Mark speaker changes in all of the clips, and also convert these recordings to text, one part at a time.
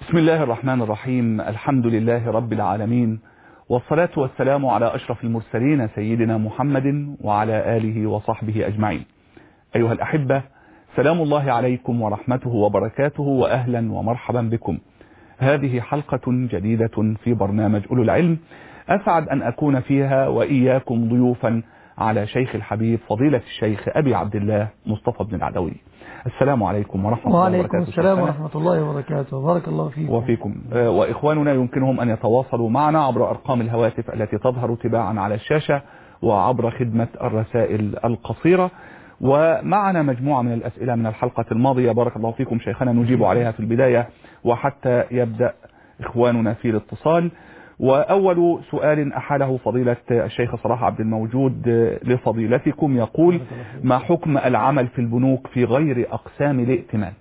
Speaker 1: بسم الله الرحمن الرحيم. الحمد لله رب العالمين، والصلاة والسلام على أشرف المرسلين سيدنا محمد وعلى آله وصحبه أجمعين. أيها الأحبة، سلام الله عليكم ورحمته وبركاته، وأهلا ومرحبا بكم. هذه حلقة جديدة في برنامج أولو العلم، أسعد أن أكون فيها وإياكم ضيوفا على شيخ الحبيب فضيلة الشيخ أبي عبد الله مصطفى بن العدوي. السلام عليكم ورحمة الله وبركاته.
Speaker 2: وعليكم السلام ورحمة الله وبركاته. بارك الله فيكم
Speaker 1: وفيكم. وإخواننا يمكنهم أن يتواصلوا معنا عبر أرقام الهواتف التي تظهر تباعا على الشاشة وعبر خدمة الرسائل القصيرة. ومعنا مجموعة من الأسئلة من الحلقة الماضية، بارك الله فيكم شيخنا، نجيب عليها في البداية وحتى يبدأ إخواننا في الاتصال. وأول سؤال أحاله فضيلة الشيخ صلاح عبد الموجود لفضيلتكم يقول: ما حكم العمل في البنوك في غير أقسام الائتمان؟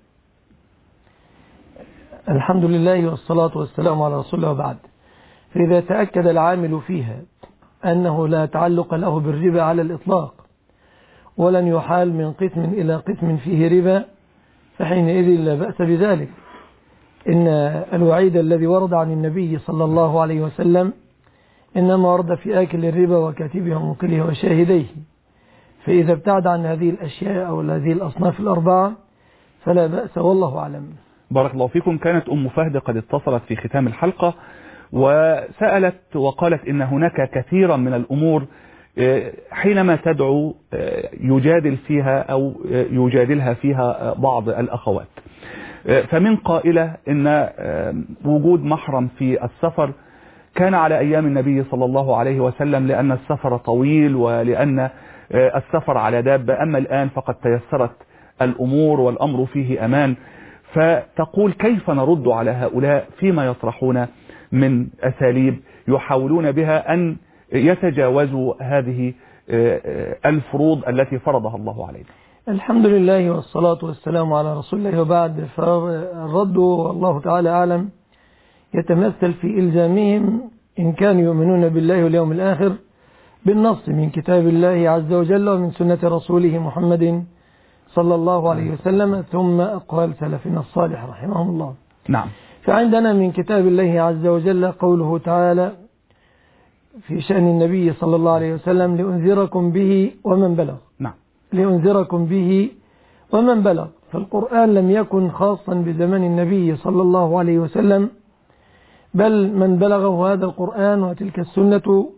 Speaker 2: الحمد لله والصلاة والسلام على رسول الله وبعد. فإذا تأكد العامل فيها أنه لا تعلق له بالربا على الإطلاق، ولن يحال من قسم إلى قسم فيه ربا، فحينئذ لا بأس بذلك. إن الوعيد الذي ورد عن النبي صلى الله عليه وسلم إنما ورد في آكل الربا وكاتبه وموكله وشاهديه، فإذا ابتعد عن هذه الأشياء أو هذه الأصناف الأربعة فلا بأس، والله أعلم.
Speaker 1: بارك الله فيكم. كانت أم فهد قد اتصلت في ختام الحلقة وسألت وقالت إن هناك كثيرا من الأمور حينما تدعو يجادل فيها أو يجادلها فيها بعض الأخوات، فمن قائلة إن وجود محرم في السفر كان على أيام النبي صلى الله عليه وسلم لأن السفر طويل ولأن السفر على دابة، أما الآن فقد تيسرت الأمور والأمر فيه أمان. فتقول: كيف نرد على هؤلاء فيما يطرحون من أساليب يحاولون بها أن يتجاوزوا هذه الفروض التي فرضها الله علينا؟
Speaker 2: الحمد لله والصلاة والسلام على رسول الله وبعد. فالرد والله تعالى أعلم يتمثل في إلزامهم إن كانوا يؤمنون بالله واليوم الآخر بالنص من كتاب الله عز وجل ومن سنة رسوله محمد صلى الله عليه وسلم، ثم أقوال سلفنا الصالح رحمهم الله.
Speaker 1: نعم.
Speaker 2: فعندنا من كتاب الله عز وجل قوله تعالى في شأن النبي صلى الله عليه وسلم: لأنذركم به ومن بلغ.
Speaker 1: نعم.
Speaker 2: لأنذركم به ومن بلغ. فالقرآن لم يكن خاصا بزمن النبي صلى الله عليه وسلم، بل من بلغه هذا القرآن وتلك السنة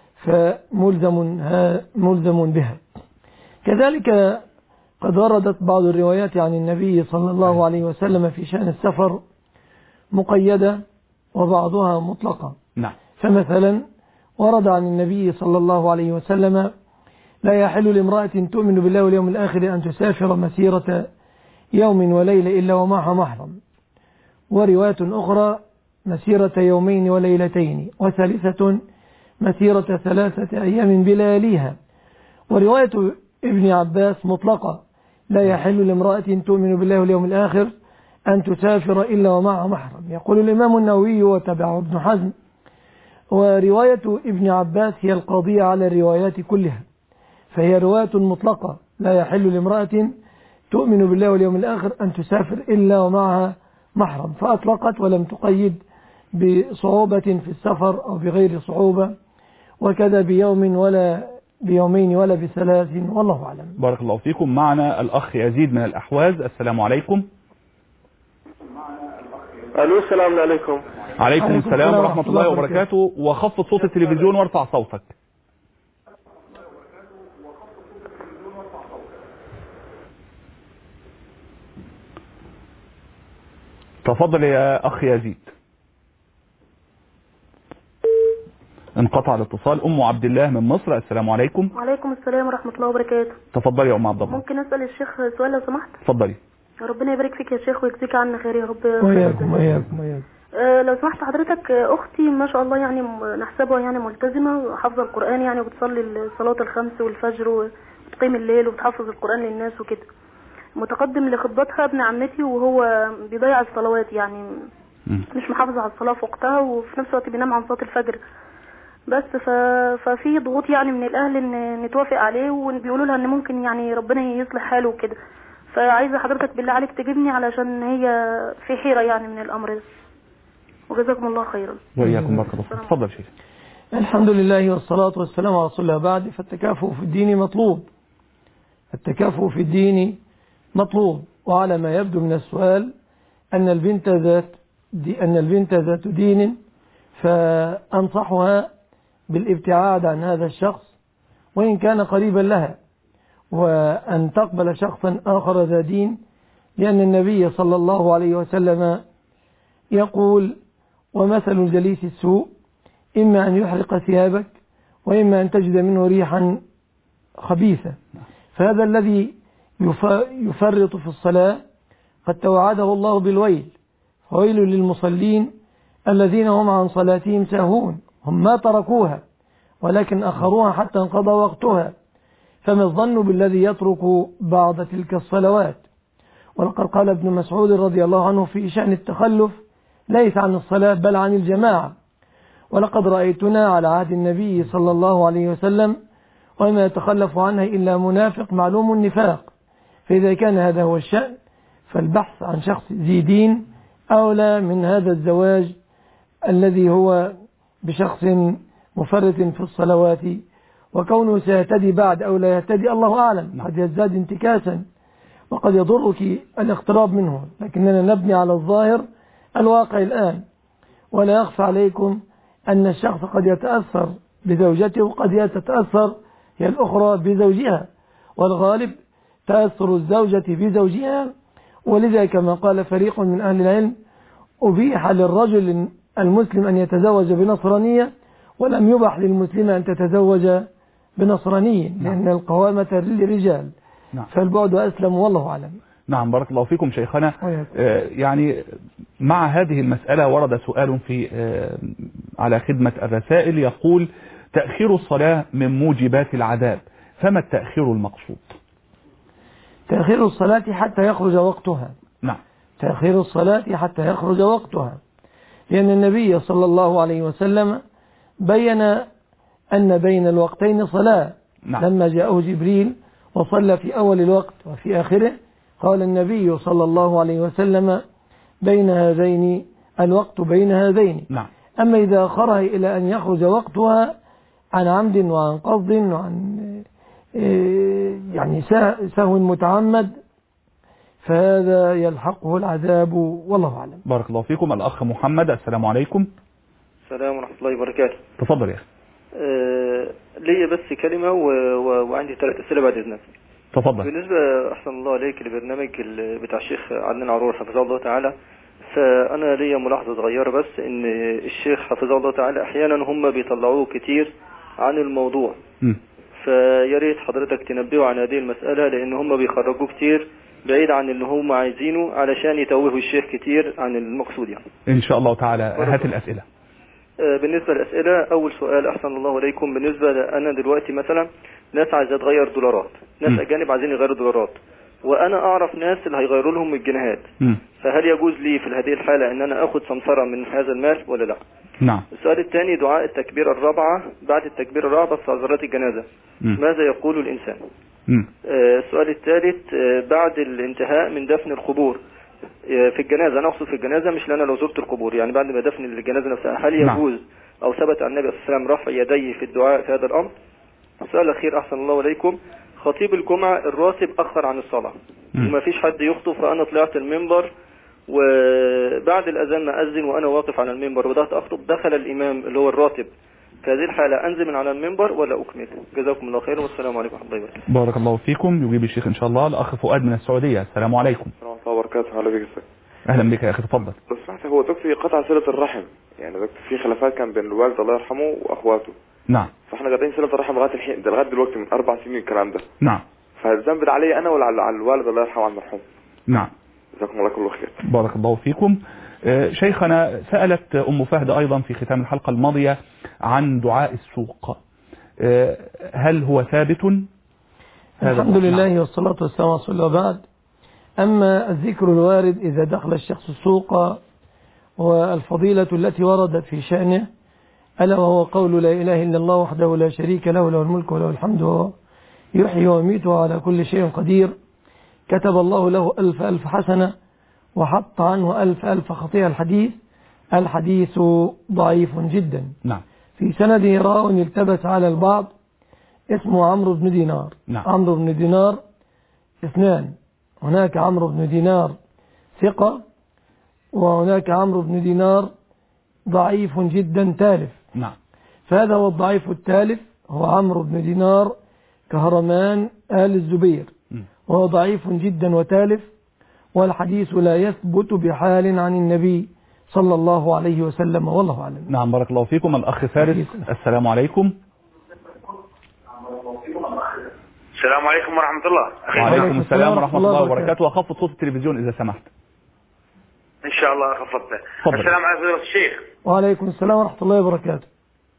Speaker 2: فملزم بها. كذلك قد وردت بعض الروايات عن النبي صلى الله عليه وسلم في شأن السفر مقيدة وبعضها مطلقة.
Speaker 1: نعم.
Speaker 2: فمثلا ورد عن النبي صلى الله عليه وسلم: لا يحل لامرأة تؤمن بالله واليوم الآخر أن تسافر مسيرة يوم وليلة إلا ومعها محرم. ورواية أخرى: مسيرة يومين وليلتين. وثالثة: مسيرة 3 أيام بلياليها. ورواية ابن عباس مطلقة: لا يحل لامرأة تؤمن بالله واليوم الآخر أن تسافر إلا ومعها محرم. يقول الإمام النووي وتبعه ابن حزم: ورواية ابن عباس هي القاضية على الروايات كلها، فهي رواية مطلقة: لا يحل لامرأة تؤمن بالله واليوم الآخر أن تسافر إلا ومعها محرم، فأطلقت ولم تقيد بصعوبة في السفر أو بغير صعوبة، وكذا بيوم ولا بيومين ولا بثلاث، والله أعلم.
Speaker 1: بارك الله فيكم. معنا الأخ يزيد من الأحواز. السلام عليكم.
Speaker 3: ألو، السلام عليكم.
Speaker 1: عليكم السلام ورحمة الله وبركاته. وخفض صوت التلفزيون وارفع صوتك. تفضل يا أخ يزيد. انقطع الاتصال. أم عبد الله من مصر. السلام عليكم.
Speaker 4: وعليكم السلام ورحمة الله وبركاته.
Speaker 1: تفضلي يا أم عبد الله.
Speaker 4: ممكن أسأل الشيخ سؤال لو سمحت؟
Speaker 1: تفضلي.
Speaker 4: ربنا يبارك فيك يا شيخ ويجزيك عنا خير يا رب.
Speaker 2: وياكم.
Speaker 4: لو سمحت حضرتك، أختي ما شاء الله يعني نحسبها يعني ملتزمة حافظة القرآن يعني، وبتصلي الصلاة الخمس والفجر وتقيم الليل وبتحفظ القرآن للناس وكده. متقدم لخطبتها ابن عمتي وهو بيضيع الصلوات يعني مش محافظة على الصلاة في وقتها، وفي نفس الوقت بينام عن صلاة الفجر بس. ففي ضغوط يعني من الأهل إن نتوافق عليه، وبيقولوا لها إن ممكن يعني ربنا يصلح حاله وكده. فعايزة حضرتك بالله عليك تجيبني علشان هي في حيرة يعني من الأمر ده. وجزاكم الله خيرا.
Speaker 1: وإياكم بارك الله فيك. تفضل شيخ.
Speaker 2: الحمد لله والصلاة والسلام على رسول الله. بعد، فالتكافؤ في الدين مطلوب. التكافؤ في الدين مطلوب. وعلى ما يبدو من السؤال أن البنت ذات دين، فأنصحها بالابتعاد عن هذا الشخص وإن كان قريبا لها، وأن تقبل شخصا آخر ذا دين، لأن النبي صلى الله عليه وسلم يقول: ومثل الجليس السوء إما أن يحرق ثيابك وإما أن تجد منه ريحا خبيثة. فهذا الذي يفرط في الصلاة قد توعده الله بالويل، فويل للمصلين الذين هم عن صلاتهم ساهون، هم ما تركوها ولكن أخروها حتى انقضى وقتها. فما الظن بالذي يترك بعض تلك الصلوات؟ ولقد قال ابن مسعود رضي الله عنه في شأن التخلف: ليس عن الصلاة بل عن الجماعة. ولقد رأيتنا على عهد النبي صلى الله عليه وسلم وما يتخلف عنها إلا منافق معلوم النفاق. فإذا كان هذا هو الشأن، فالبحث عن شخص ذي دين أولى من هذا الزواج الذي هو بشخص مفرط في الصلوات. وكونه سيهتدي بعد أو لا يهتدي الله أعلم، قد يزداد انتكاسا وقد يضرك الاقتراب منه، لكننا نبني على الظاهر الواقع الآن. ولا يخفى عليكم أن الشخص قد يتأثر بزوجته وقد تتأثر هي الأخرى بزوجها، والغالب تأثر الزوجة بزوجها. ولذا كما قال فريق من أهل العلم: أبيح للرجل المسلم أن يتزوج بنصرانية ولم يبح للمسلمة أن تتزوج بنصرانية، لأن القوامة للرجال. فالبعد أسلم والله أعلم.
Speaker 1: نعم بارك الله فيكم شيخنا. يعني مع هذه المسألة ورد سؤال في على خدمة الرسائل يقول: تأخير الصلاة من موجبات العذاب، فما التأخير المقصود؟
Speaker 2: تأخير الصلاة حتى يخرج وقتها.
Speaker 1: نعم.
Speaker 2: تأخير الصلاة حتى يخرج وقتها، لأن النبي صلى الله عليه وسلم بين أن بين الوقتين صلاة.
Speaker 1: نعم.
Speaker 2: لما جاءه جبريل وصلى في أول الوقت وفي آخره، قال النبي صلى الله عليه وسلم: بين هذين الوقت بين هذين.
Speaker 1: نعم.
Speaker 2: أما إذا أخرها إلى أن يخرج وقتها عن عمد وعن قصد وعن يعني سهو متعمد، فهذا يلحقه العذاب والله أعلم.
Speaker 1: بارك الله فيكم. الأخ محمد، السلام عليكم.
Speaker 3: السلام ورحمة الله وبركاته.
Speaker 1: تفضل يا أخي.
Speaker 3: لي بس كلمة وعندي 3 أسئلة بعد إذنك.
Speaker 1: تفضل.
Speaker 3: بالنسبة أحسن الله عليك لبرنامج بتاع الشيخ عدنان عرور حفظه الله تعالى، فأنا لي ملاحظة صغيرة بس، إن الشيخ حفظه الله تعالى أحيانا هم بيطلعوه كتير عن الموضوع. فيا ريت حضرتك تنبهوا عن هذه المسألة، لأن هم بيخرجوه كتير بعيد عن اللي هم عايزينه علشان يتوهوا الشيخ كتير عن المقصود يعني.
Speaker 1: إن شاء الله تعالى. هات الأسئلة.
Speaker 3: بالنسبة للأسئلة، أول سؤال أحسن الله عليكم، بالنسبة أنا دلوقتي مثلا ناس عايزة تغير دولارات، ناس أجانب عايزين يغيروا دولارات، وأنا أعرف ناس اللي هيغيروا لهم الجنيهات، فهل يجوز لي في هذه الحالة أن أنا أخذ سمسرة من هذا المال ولا لا؟
Speaker 1: نعم.
Speaker 3: السؤال الثاني، دعاء التكبير الرابعة بعد التكبير الرابعة في صلاة الجنازة، ماذا يقول الإنسان؟ السؤال الثالث، بعد الانتهاء من دفن القبور في الجنازة، أنا أقصد في الجنازة مش لأنا لو زرت القبور، يعني بعد ما دفن الجنازة نفسها، هل يجوز أو ثبت عن النبي صلى الله عليه وسلم رفع يديه في الدعاء في هذا الأمر؟ السؤال الأخير أحسن الله عليكم، خطيب الجمعة الراتب أخر عن الصلاة وما فيش حد يخطب، فأنا طلعت المنبر وبعد الأذان ما أذن وأنا واقف على المنبر وبدأت أخطب، دخل الإمام اللي هو الراتب، في هذه الحالة أنزل من على المنبر ولا أكمل؟ جزاكم الله خير والسلام عليكم ورحمة الله وبركاته.
Speaker 1: بارك الله فيكم. يجيب الشيخ إن شاء الله. الأخ فؤاد من السعودية، السلام عليكم.
Speaker 5: ورحمة الله وبركاته. أهلا بك.
Speaker 1: أهلا بك يا أخي، تفضل.
Speaker 5: لو سمحت، هو دكتور قطع صلة الرحم، يعني دكتور في خلافات كان بين الوالد الله يرحمه وأخواته.
Speaker 1: نعم.
Speaker 5: فاحنا قاعدين صلة الرحم لغاية الحين، ده لغاية دلوقتي من 4 سنين الكلام ده.
Speaker 1: نعم.
Speaker 5: فالذنب ده علي أنا ولا على الوالد الله يرحمه على المرحوم؟
Speaker 1: نعم.
Speaker 5: جزاكم الله كل خير.
Speaker 1: بارك الله فيكم. شيخنا، سألت أم فهد أيضا في ختام الحلقة الماضية عن دعاء السوق، هل هو ثابت؟
Speaker 2: الحمد لله والصلاة والسلام على رسول الله. بعد، أما الذكر الوارد إذا دخل الشخص السوق والفضيلة التي وردت في شأنه، ألا وهو قول لا إله إلا الله وحده لا شريك له، له الملك وله الحمد وهو يحيي ويميت وعلى كل شيء قدير، كتب الله له 1000 حسنة وحط عنه 1000 خطيئة. الحديث الحديث ضعيف جدا.
Speaker 1: نعم.
Speaker 2: في سنده راو يلتبس على البعض اسمه عمرو بن دينار.
Speaker 1: نعم.
Speaker 2: عمرو بن دينار اثنان، هناك عمرو بن دينار ثقة، وهناك عمرو بن دينار ضعيف جدا تالف.
Speaker 1: نعم.
Speaker 2: فهذا هو الضعيف التالف، هو عمرو بن دينار كهرمان آل الزبير، وهو ضعيف جدا وتالف، والحديث لا يثبت بحال عن النبي صلى الله عليه وسلم، والله أعلم.
Speaker 1: نعم، بارك الله فيكم. الأخ فارس، السلام عليكم.
Speaker 6: السلام عليكم ورحمة الله.
Speaker 1: وعليكم السلام ورحمة الله وبركاته. وخفض صوت التلفزيون إذا سمحت.
Speaker 6: إن شاء الله خفضته. السلام عليكم فضيلة الشيخ.
Speaker 2: وعليكم السلام ورحمة الله وبركاته.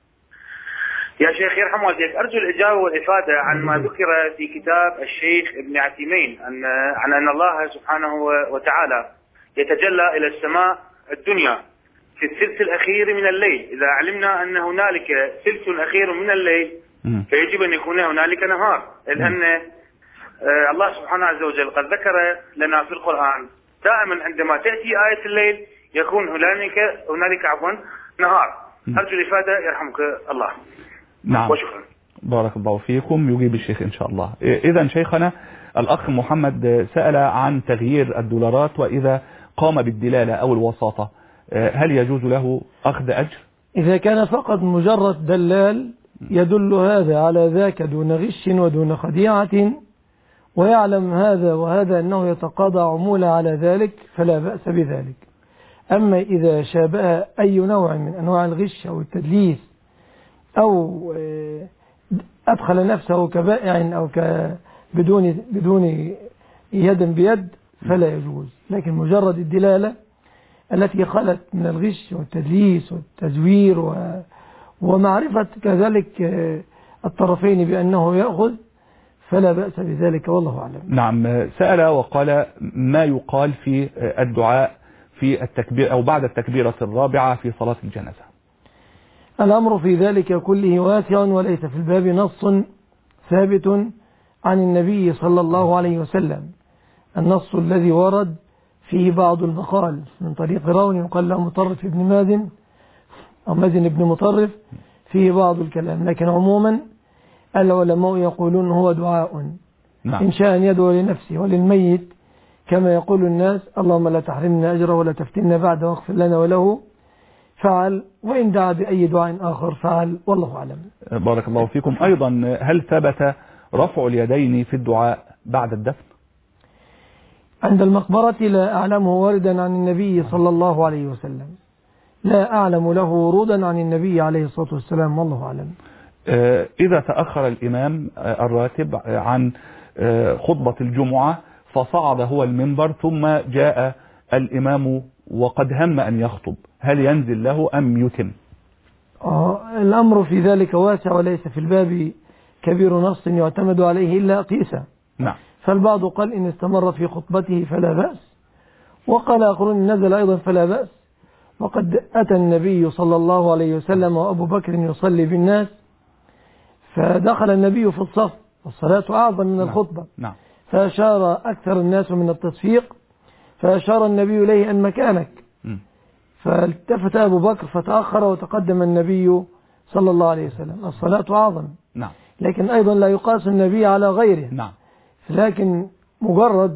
Speaker 6: يا شيخ يرحم والديك، أرجو الإجابة والإفادة عن ما ذكر في كتاب الشيخ ابن عثيمين عن أن الله سبحانه وتعالى يتجلى إلى السماء الدنيا في الثلث الأخير من الليل. إذا علمنا أن هنالك ثلث أخير من الليل فيجب أن يكون هنالك نهار، لأن الله سبحانه عز وجل قد ذكر لنا في القرآن دائما عندما تأتي آية الليل يكون هنالك نهار. أرجو الإفادة يرحمك الله.
Speaker 1: نعم،
Speaker 6: وشكرا.
Speaker 1: بارك الله فيكم. يجيب الشيخ إن شاء الله. إذا شيخنا الأخ محمد سأل عن تغيير الدولارات، وإذا قام بالدلالة أو الوساطة هل يجوز له أخذ أجر؟
Speaker 2: إذا كان فقط مجرد دلال يدل هذا على ذاك دون غش ودون خديعة، ويعلم هذا وهذا أنه يتقاضى عمولة على ذلك، فلا بأس بذلك. أما إذا شابه أي نوع من أنواع الغش أو التدليس، أو أدخل نفسه كبائع أو بدون يد بيد، فلا يجوز. لكن مجرد الدلالة التي خلت من الغش والتدليس والتزوير ومعرفة كذلك الطرفين بأنه يأخذ، فلا بأس بذلك، والله أعلم.
Speaker 1: نعم. سأل وقال ما يقال في الدعاء في التكبير أو بعد التكبيرة الرابعة في صلاة الجنازة؟
Speaker 2: الأمر في ذلك كله واسع، وليس في الباب نص ثابت عن النبي صلى الله عليه وسلم. النص الذي ورد فيه بعض المقال من طريق راوي يقال له مطرف ابن مازن أو مازن ابن مطرف، فيه بعض الكلام، لكن عموما العلماء يقولون هو دعاء.
Speaker 1: نعم.
Speaker 2: إن شاء أن يدعو لنفسه وللميت كما يقول الناس اللهم لا تحرمنا أجره ولا تفتنا بعد واغفر لنا وله، فعل، وإن دعا بأي دعاء آخر فعل، والله أعلم.
Speaker 1: بارك الله فيكم. أيضا هل ثبت رفع اليدين في الدعاء بعد الدفن؟
Speaker 2: عند المقبرة لا أعلمه واردا عن النبي صلى الله عليه وسلم، لا أعلم له ورودا عن النبي عليه الصلاة والسلام، والله أعلم.
Speaker 1: إذا تأخر الإمام الراتب عن خطبة الجمعة فصعد هو المنبر ثم جاء الإمام وقد هم أن يخطب، هل ينزل له أم يتم؟
Speaker 2: الأمر في ذلك واسع، وليس في الباب كبير نص يعتمد عليه إلا قيسا.
Speaker 1: نعم.
Speaker 2: فالبعض قال إن استمر في خطبته فلا بأس، وقال آخرون نزل أيضا فلا بأس. وقد أتى النبي صلى الله عليه وسلم وأبو بكر يصلي بالناس، فدخل النبي في الصف، والصلاة أعظم من الخطبة.
Speaker 1: نعم.
Speaker 2: فأشار أكثر الناس من التصفيق، فأشار النبي إليه أن مكانك، فالتفت أبو بكر فتأخر وتقدم النبي صلى الله عليه وسلم. الصلاة أعظم.
Speaker 1: نعم.
Speaker 2: لكن أيضا لا يقاس النبي على غيره.
Speaker 1: نعم.
Speaker 2: لكن مجرد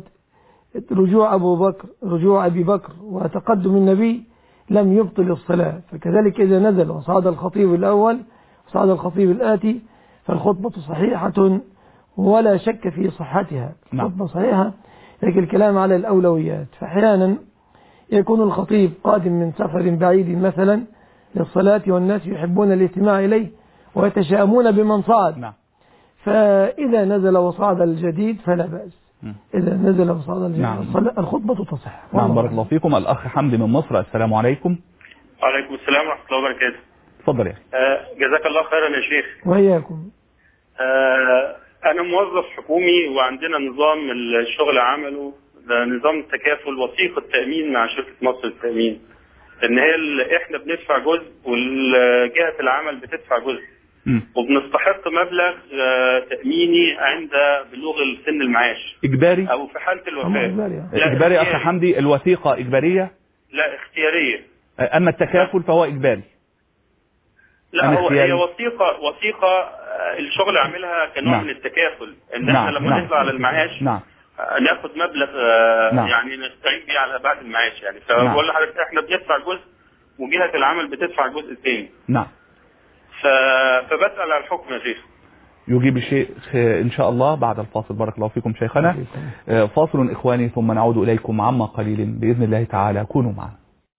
Speaker 2: رجوع أبي بكر وتقدم النبي لم يبطل الصلاة. فكذلك إذا نزل وصعد الخطيب الأول وصعد الخطيب الآتي فالخطبة صحيحة ولا شك في صحتها. الخطبة صحيحة، لكن الكلام على الأولويات. فأحيانا يكون الخطيب قادم من سفر بعيد مثلا للصلاة، والناس يحبون الاستماع إليه ويتشائمون بمن صعد.
Speaker 1: نعم.
Speaker 2: فإذا نزل وصعد الجديد فلا بأس. إذا نزل وصعد الجديد.
Speaker 1: نعم.
Speaker 2: الخطبة تصح.
Speaker 1: نعم. بارك الله فيكم. الأخ حمدي من مصر، السلام عليكم.
Speaker 7: وعليكم السلام ورحمة الله وبركاته.
Speaker 1: تفضل يا
Speaker 7: جزاك الله خيرا يا شيخ.
Speaker 2: وإياكم.
Speaker 7: أنا موظف حكومي، وعندنا نظام الشغل عمله نظام التكافل وثيقة تأمين مع شركة مصر للتأمين، إن إحنا بندفع جزء والجهة العمل بتدفع جزء، وبنستحق مبلغ تأميني عند بلوغ سن المعاش
Speaker 1: إجباري
Speaker 7: أو في حالة الوفاة.
Speaker 1: إجباري أخي حمدي. الوثيقة إجبارية؟
Speaker 7: لا، اختيارية.
Speaker 1: أما التكافل فهو إجباري.
Speaker 7: لا، هي وثيقة الشغل عاملها كنوع من التكافل، ان احنا لما نطلع على المعاش ناخد مبلغ يعني نستعين بيه على بعد المعاش يعني. فبقول لحضرتك احنا بندفع جزء وجهة العمل بتدفع الجزء الثاني.
Speaker 1: نعم.
Speaker 7: فبسأل على الحكم يا شيخ.
Speaker 1: يجيب الشيخ إن شاء الله بعد الفاصل. بارك الله فيكم شيخنا. فاصل إخواني ثم نعود إليكم عما قليل بإذن الله تعالى. كونوا معنا.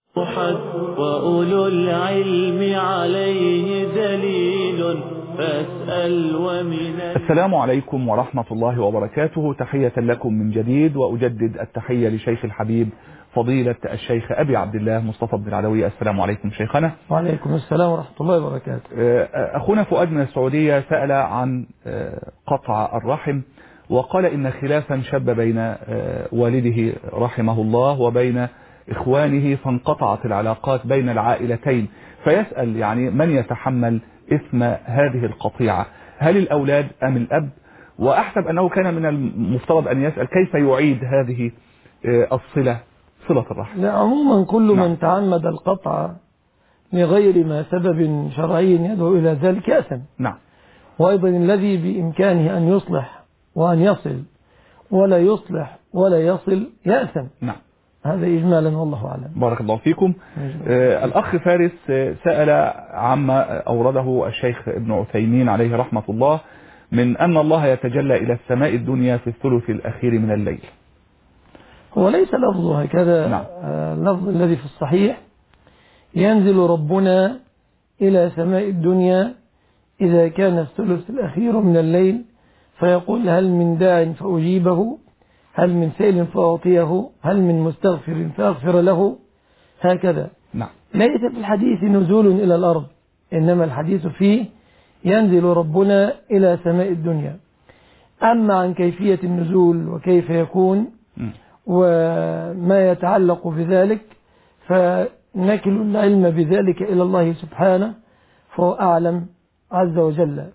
Speaker 8: وأولو العلم عليه دليل فاسأل ومن.
Speaker 1: السلام عليكم ورحمة الله وبركاته. تحية لكم من جديد، وأجدد التحية لشيخ الحبيب فضيلة الشيخ أبي عبد الله مصطفى بن العلوي. السلام عليكم شيخنا.
Speaker 2: وعليكم السلام ورحمة الله وبركاته.
Speaker 1: أخونا فؤاد من السعودية سأل عن قطع الرحم، وقال إن خلافا شب بين والده رحمه الله وبين إخوانه، فانقطعت العلاقات بين العائلتين، فيسأل يعني من يتحمل إثم هذه القطيعة، هل الأولاد أم الأب؟ وأحسب أنه كان من المفترض أن يسأل كيف يعيد هذه صلة الرحم.
Speaker 2: لا، عموما كل من تعمد القطع لغير ما سبب شرعي يدعو إلى ذلك يأثم.
Speaker 1: نعم.
Speaker 2: وأيضا الذي بإمكانه أن يصلح وأن يصل ولا يصلح ولا يصل يأثم.
Speaker 1: نعم.
Speaker 2: هذا إجمالا والله أعلم.
Speaker 1: بارك الله فيكم. الأخ فارس سأل عما أورده الشيخ ابن عثيمين عليه رحمة الله من أن الله يتجلى إلى السماء الدنيا في الثلث الأخير من الليل.
Speaker 2: هو ليس لفظه هكذا.
Speaker 1: نعم.
Speaker 2: اللفظ الذي في الصحيح ينزل ربنا إلى سماء الدنيا إذا كان الثلث الأخير من الليل فيقول هل من داع فأجيبه، هل من سائل فأعطيه، هل من مستغفر فأغفر له، هكذا.
Speaker 1: نعم.
Speaker 2: ليس في الحديث نزول إلى الأرض، إنما الحديث فيه ينزل ربنا إلى سماء الدنيا. أما عن كيفية النزول وكيف يكون وما يتعلق بذلك فنكل العلم بذلك إلى الله سبحانه، فهو أعلم عز وجل.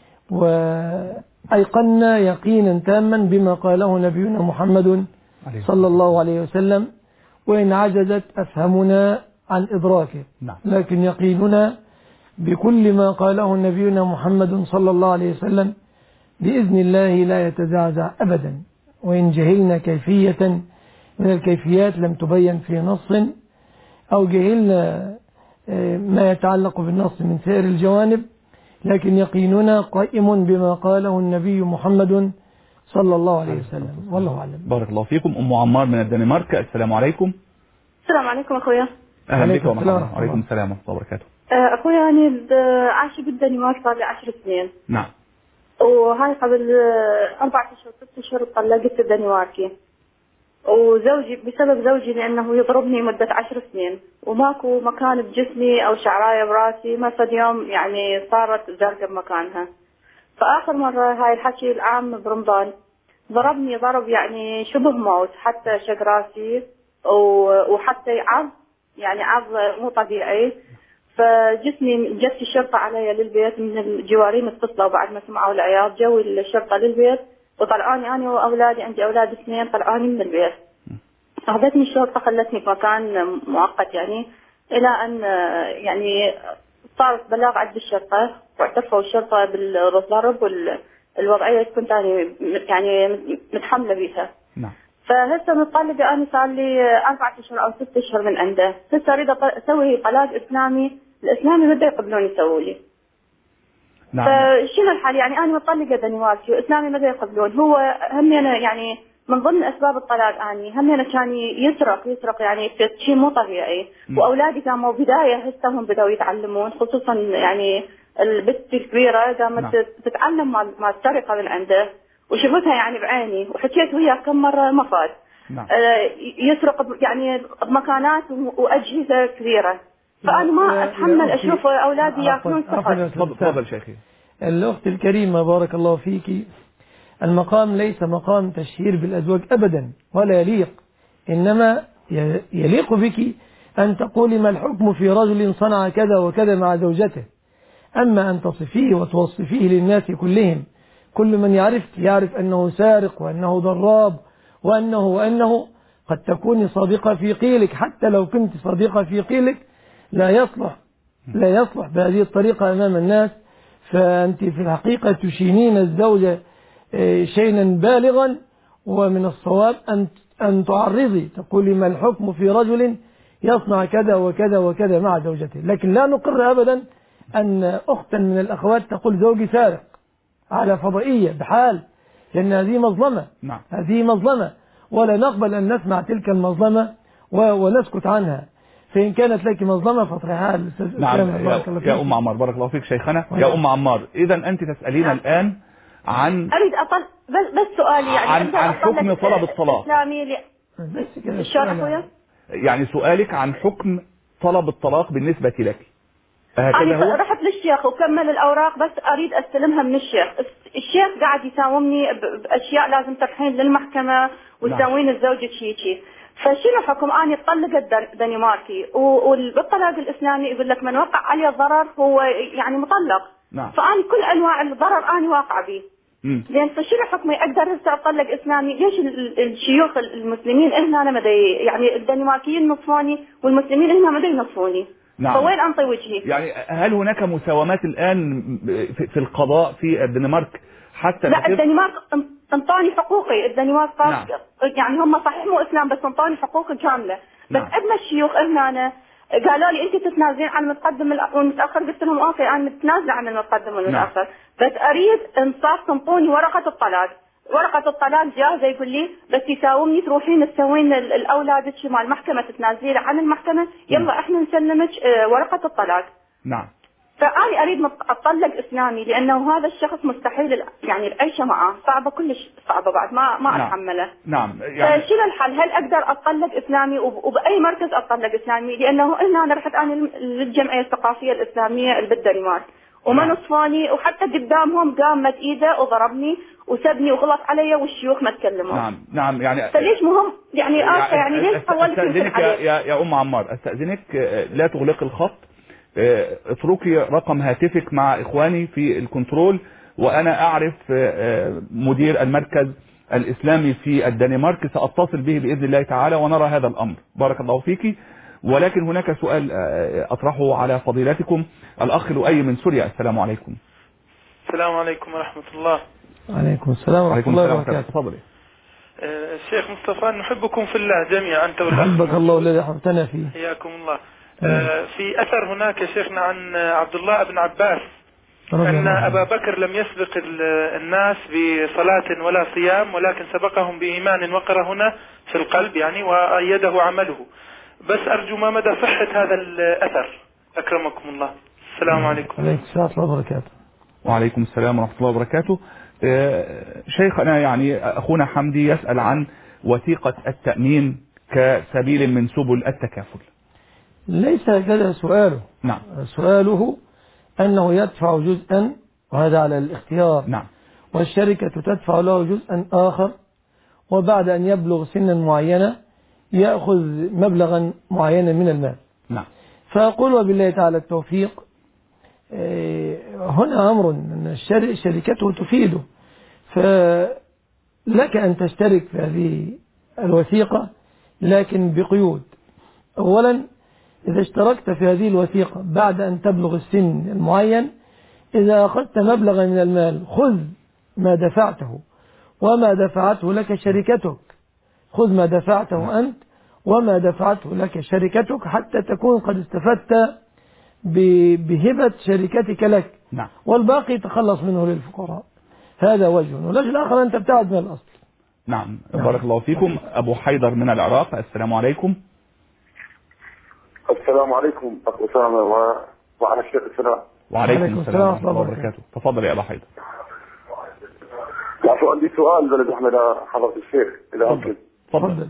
Speaker 2: وأيقنا يقينا تاما بما قاله نبينا محمد صلى الله عليه وسلم، وإن عجزت أفهمنا عن إدراكه. لكن يقيننا بكل ما قاله نبينا محمد صلى الله عليه وسلم بإذن الله لا يتزعزع أبدا. وإن جهلنا كيفية من الكيفيات لم تبين في نص أو جهلنا ما يتعلق بالنص من سائر الجوانب، لكن يقيننا قائم بما قاله النبي محمد صلى الله عليه وسلم، والله أعلم.
Speaker 1: بارك الله فيكم. أم عمار من الدنمارك. السلام عليكم.
Speaker 4: السلام عليكم أخويا.
Speaker 1: أهلا بك ومرحبا. وعليكم السلام ورحمة الله وبركاته.
Speaker 4: أخويا أنا عايش بالدنمارك صار لي 10 سنين.
Speaker 1: نعم.
Speaker 4: وهاي قبل 4 أشهر 6 أشهر طلقت الدنماركي، وزوجي بسبب زوجي لأنه يضربني مدة 10 سنين وماكو مكان بجسمي أو شعراية براسي، ما صد يوم يعني صارت زرقاء بمكانها. فآخر مرة هاي الحكي العام برمضان ضربني ضرب يعني شبه موت، حتى شق راسي وحتى عض يعني عض مو طبيعي. فجسمي جت الشرطة علي للبيت من الجوارين اتصلوا بعد ما سمعوا العياط، جو الشرطة للبيت وطلعوني أنا وأولادي، عندي أولاد 2 طلعوني من البيت. أخذتني الشرطة خلتني في مكان مؤقت يعني إلى أن يعني صارت بلاغ عند الشرطة واعترفوا الشرطة بالضرب والوضعية كنت يعني متحملة بيها.
Speaker 1: نعم.
Speaker 4: فهسه متطلقة أنا صار لي 4 أشهر أو 6 أشهر من عنده. هسه أريد أسوي طلاق إسلامي، الإسلامي ما يقبلون يسووا لي.
Speaker 1: نعم.
Speaker 4: فشنو الحال يعني أنا متطلقة دنماركي وإسلامي ما يقبلون. هو هم يعني من ضمن أسباب الطلاق أني هم كان يسرق يعني في شيء مو طبيعي. وأولادي كانوا بداية هسه هم بدأوا يتعلمون، خصوصا يعني البنت الكبيرة قامت تتعلم مع السرقة من عنده، وشفتها يعني بعيني وحكيت وياه كم مرة ما فات.
Speaker 1: نعم.
Speaker 4: يسرق يعني بمكانات وأجهزة كبيرة، فأنا ما أتحمل أشوف أولادي يأكلون سرقة.
Speaker 1: تفضل شيخي.
Speaker 2: الأخت الكريمة بارك الله فيك، المقام ليس مقام تشهير بالأزواج أبدا ولا يليق، إنما يليق بك أن تقولي ما الحكم في رجل صنع كذا وكذا مع زوجته. أما أن تصفيه وتوصفيه للناس كلهم، كل من يعرف أنه سارق وأنه ضراب وأنه قد تكوني صادقة في قيلك، حتى لو كنت صادقة في قيلك لا يصلح بهذه الطريقة أمام الناس. فأنت في الحقيقة تشينين الزوجة شيئا بالغا، ومن الصواب أن تعرضي تقولي ما الحكم في رجل يصنع كذا وكذا وكذا مع زوجته. لكن لا نقر أبدا أن أختا من الأخوات تقول زوجي سارق على فضائية بحال، لأن هذه مظلمة. هذه مظلمة، ولا نقبل أن نسمع تلك المظلمة ونسكت عنها. فإن كانت لك مظلمة فاطرحها للأستاذ
Speaker 1: نعم. يا أم عمار، بارك الله فيك شيخنا. يا أم عمار، إذا أنت تسألين الآن عن
Speaker 9: أريد أطلب بس سؤالي يعني
Speaker 1: عن حكم طلب الطلاق.
Speaker 2: بس كده
Speaker 1: يعني سؤالك عن حكم طلب الطلاق بالنسبة لك.
Speaker 9: أنا رحت للشيخ وكمل الأوراق، بس أريد أستلمها من الشيخ. الشيخ قاعد يساومني بأشياء لازم ترحين للمحكمة وتسوين الزوجة شيء. فشنو حكم أني أطلق الدنماركي وبالطلاق الإسلامي يقول لك من وقع عليه الضرر هو يعني مطلق. فأني كل أنواع الضرر أني واقع به. لأن فشنو حكمي أقدر هسه أطلق إسلامي؟ ليش الشيوخ المسلمين هنا ما يعني الدنماركيين نصفوني والمسلمين هنا ما ينصفوني؟ فوين أنطي وجهي؟
Speaker 1: يعني هل هناك مساومات الآن في القضاء في الدنمارك حتى؟
Speaker 9: لا، الدنمارك انطاني حقوقي. الدنمارك يعني هم صحيح مو إسلام بس انطاني حقوقي كاملة. بس عندنا الشيوخ هنا قالوا لي أنت تتنازلين عن المتقدم والمتأخر. قلت لهم أوكي أنا متنازلة عن المتقدم والمتأخر. بس أريد إنصاف تنطوني ورقة الطلاق. ورقة الطلاق جاهزة يقول لي بس يساومني تروحين تسوين الأولاد مال المحكمة تتنازلين عن المحكمة يلا إحنا نسلمك ورقة الطلاق.
Speaker 1: نعم.
Speaker 9: فأنا أريد أطلق إسلامي لأنه هذا الشخص مستحيل يعني العيشة معه صعبة، كلش صعبة بعد ما أتحمله.
Speaker 1: نعم. يعني
Speaker 9: فشنو الحل؟ هل أقدر أطلق إسلامي وبأي مركز أطلق إسلامي؟ لأنه أنا رحت أنا للجمعية الثقافية الإسلامية بالدنمارك وما نصفاني، وحتى قدامهم قام مد إيده وضربني وسبني وغلط علي والشيوخ ما تكلموا.
Speaker 1: نعم. يعني
Speaker 9: فليش مهم يعني ليش طولت
Speaker 1: أستأذنك يا أم عمار، أستأذنك لا تغلق الخط، اتركي رقم هاتفك مع إخواني في الكنترول، وأنا أعرف مدير المركز الإسلامي في الدنمارك سأتصل به بإذن الله تعالى ونرى هذا الأمر. بارك الله فيك. ولكن هناك سؤال أطرحه على فضيلتكم. الأخ لؤي من سوريا، السلام عليكم.
Speaker 10: السلام عليكم ورحمة الله.
Speaker 2: وعليكم السلام ورحمة الله وبركاته.
Speaker 1: تفضلي.
Speaker 10: الشيخ مصطفى، نحبكم في الله جميعا أنت والأخ.
Speaker 2: حبك الله والذي حببتنا فيه.
Speaker 10: حياكم الله. في أثر هناك شيخنا عن عبد الله بن عباس أن أبا بكر لم يسبق الناس بصلاة ولا صيام، ولكن سبقهم بإيمان وقر هنا في القلب يعني وأيده عمله. بس أرجو ما مدى صحة هذا الأثر أكرمكم الله. السلام عليكم.
Speaker 2: وعليكم السلام ورحمة الله وبركاته.
Speaker 1: وعليكم السلام ورحمة الله وبركاته. شيخنا يعني أخونا حمدي يسأل عن وثيقة التأمين كسبيل من سبل التكافل.
Speaker 2: ليس هكذا سؤاله.
Speaker 1: نعم.
Speaker 2: سؤاله أنه يدفع جزءا وهذا على الاختيار.
Speaker 1: نعم.
Speaker 2: والشركة تدفع له جزءا آخر، وبعد أن يبلغ سنا معينة يأخذ مبلغا معينا من المال.
Speaker 1: نعم.
Speaker 2: فأقول وبالله تعالى التوفيق. هنا أمر أن شركته تفيده، فلك أن تشترك في هذه الوثيقة لكن بقيود. أولا، إذا اشتركت في هذه الوثيقة بعد أن تبلغ السن المعين، إذا أخذت مبلغا من المال خذ ما دفعته وما دفعته لك شركتك. خذ ما دفعته أنت وما دفعته لك شركتك حتى تكون قد استفدت بهبة شركتك لك.
Speaker 1: نعم.
Speaker 2: والباقي تخلص منه للفقراء. هذا وجه. والوجه الآخر أن تبتعد من الأصل.
Speaker 1: نعم. بارك الله فيكم. أبو حيدر من العراق، السلام عليكم.
Speaker 11: السلام عليكم أخو أسامة وعلى الشيخ السلام.
Speaker 1: وعليكم السلام ورحمة الله وبركاته. تفضل يا أبو حيدر.
Speaker 11: عندي سؤال بلد أحمد حضرة الشيخ إذا ممكن.
Speaker 1: تفضل.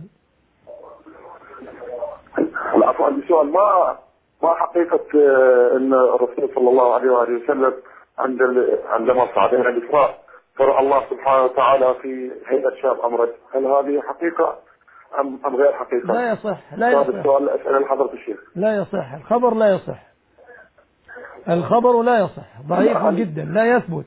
Speaker 11: العفو، عندي سؤال. ما حقيقة أن الرسول صلى الله عليه وآله وسلم عندما صعد إلى الإسراء فرأى الله سبحانه وتعالى في هيئة شاب أمرد، هل هذه حقيقة أم غير حقيقة؟
Speaker 2: لا يصح. لا يصح.
Speaker 11: هذا السؤال أسأله لحضرة الشيخ.
Speaker 2: لا يصح. الخبر لا يصح. الخبر لا يصح، ضعيف جدا، لا يثبت.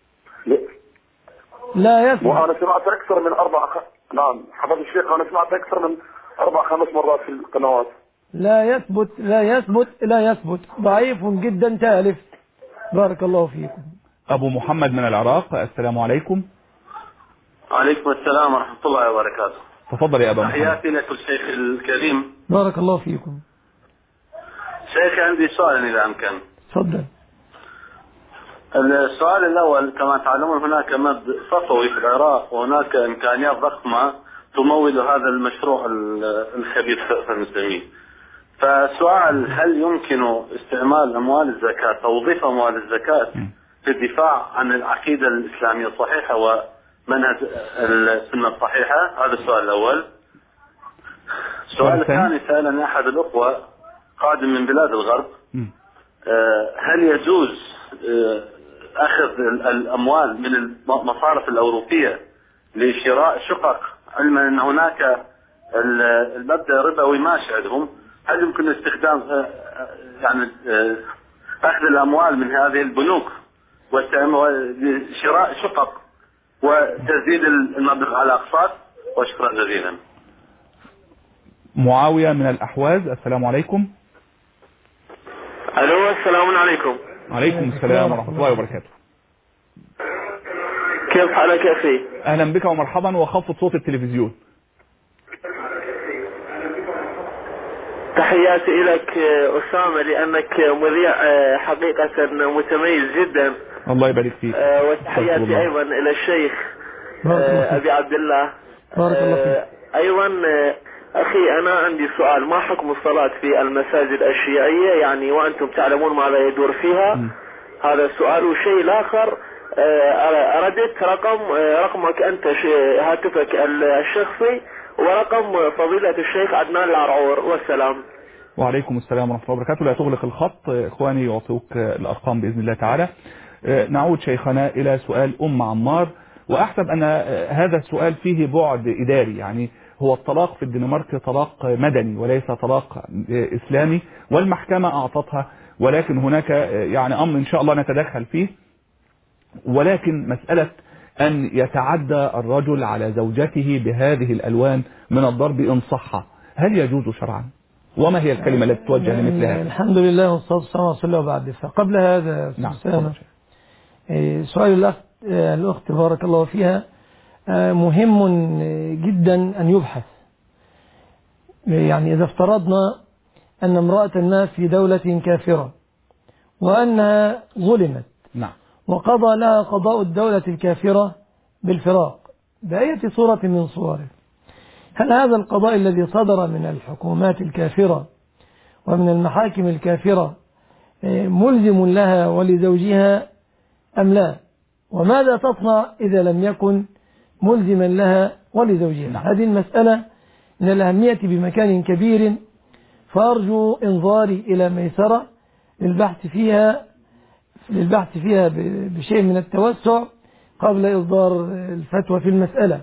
Speaker 2: لا يثبت.
Speaker 11: وأنا سمعت أكثر من نعم حضرة الشيخ، أنا سمعت أكثر من 4-5 مرات في القنوات.
Speaker 2: لا يثبت ضعيف جدا تالف. بارك الله فيكم.
Speaker 1: أبو محمد من العراق، السلام عليكم.
Speaker 12: وعليكم السلام ورحمة الله وبركاته.
Speaker 1: تفضل يا أبا محمد.
Speaker 12: تحياتي لك الشيخ الكريم.
Speaker 2: بارك الله فيكم.
Speaker 12: شيخ عندي سؤال إذا أمكن.
Speaker 2: تفضل.
Speaker 12: السؤال الأول، كما تعلمون هناك مد صفوي في العراق، وهناك إمكانيات ضخمة تمول هذا المشروع الخبيث في المسلمين. فالسؤال، هل يمكن استعمال أموال الزكاة، توظيف أموال الزكاة في الدفاع عن العقيدة الإسلامية الصحيحة ومنهج السنة الصحيحة؟ هذا السؤال الأول. السؤال الثاني، سألني أحد الأخوة قادم من بلاد الغرب، هل يجوز أخذ الأموال من المصارف الأوروبية لشراء شقق، علما أن هناك المبدأ الربوي ماشي عندهم، هل يمكن استخدام يعني أخذ الأموال من هذه البنوك وشراء شقق وتزيد المبلغ على أقساط؟ وشكرا جزيلا.
Speaker 1: معاوية من الأحواز، السلام عليكم.
Speaker 13: ألو، السلام عليكم.
Speaker 1: عليكم السلام ورحمة الله وبركاته.
Speaker 13: كيف حالك يا أخي؟
Speaker 1: أهلا بك ومرحبا، وخفض صوت التلفزيون.
Speaker 13: تحياتي لك أسامة، لأنك مذيع حقيقة متميز جدا.
Speaker 1: الله يبارك فيك.
Speaker 13: وتحياتي أيضا إلى الشيخ أبي عبد الله.
Speaker 2: بارك الله فيك.
Speaker 13: أيضا أخي، أنا عندي سؤال، ما حكم الصلاة في المساجد الشيعية يعني وأنتم تعلمون ماذا يدور فيها؟ هذا السؤال. والشيء الآخر، أردت رقمك أنت، هاتفك الشخصي، ورقم فضيلة الشيخ عدنان العرعور، والسلام.
Speaker 1: وعليكم السلام ورحمة الله وبركاته. لا تغلق الخط، إخواني يعطوك الأرقام بإذن الله تعالى. نعود شيخنا إلى سؤال عمار، وأحسب أن هذا السؤال فيه بعد إداري، يعني هو الطلاق في الدنمارك طلاق مدني وليس طلاق إسلامي، والمحكمة أعطتها، ولكن هناك يعني أمر إن شاء الله نتدخل فيه. ولكن مسألة أن يتعدى الرجل على زوجته بهذه الألوان من الضرب إن صح، هل يجوز شرعا؟ وما هي الكلمة التي توجه لمثل هذا؟
Speaker 2: الحمد لله والصلاة والسلام على رسول الله وبعد. فقبل هذا سؤال الأخت بارك الله فيها مهم جدا أن يبحث. يعني إذا افترضنا أن امرأة ما في دولة كافرة وأنها ظلمت، وقضى لها قضاء الدولة الكافرة بالفراق بأية صورة من صوره، هل هذا القضاء الذي صدر من الحكومات الكافرة ومن المحاكم الكافرة ملزم لها ولزوجها أم لا؟ وماذا تصنع إذا لم يكن ملزما لها ولزوجها؟ هذه المسألة من الأهمية بمكان كبير، فأرجو إنظاري إلى ميسرة للبحث فيها بشيء من التوسع قبل إصدار الفتوى في المسألة.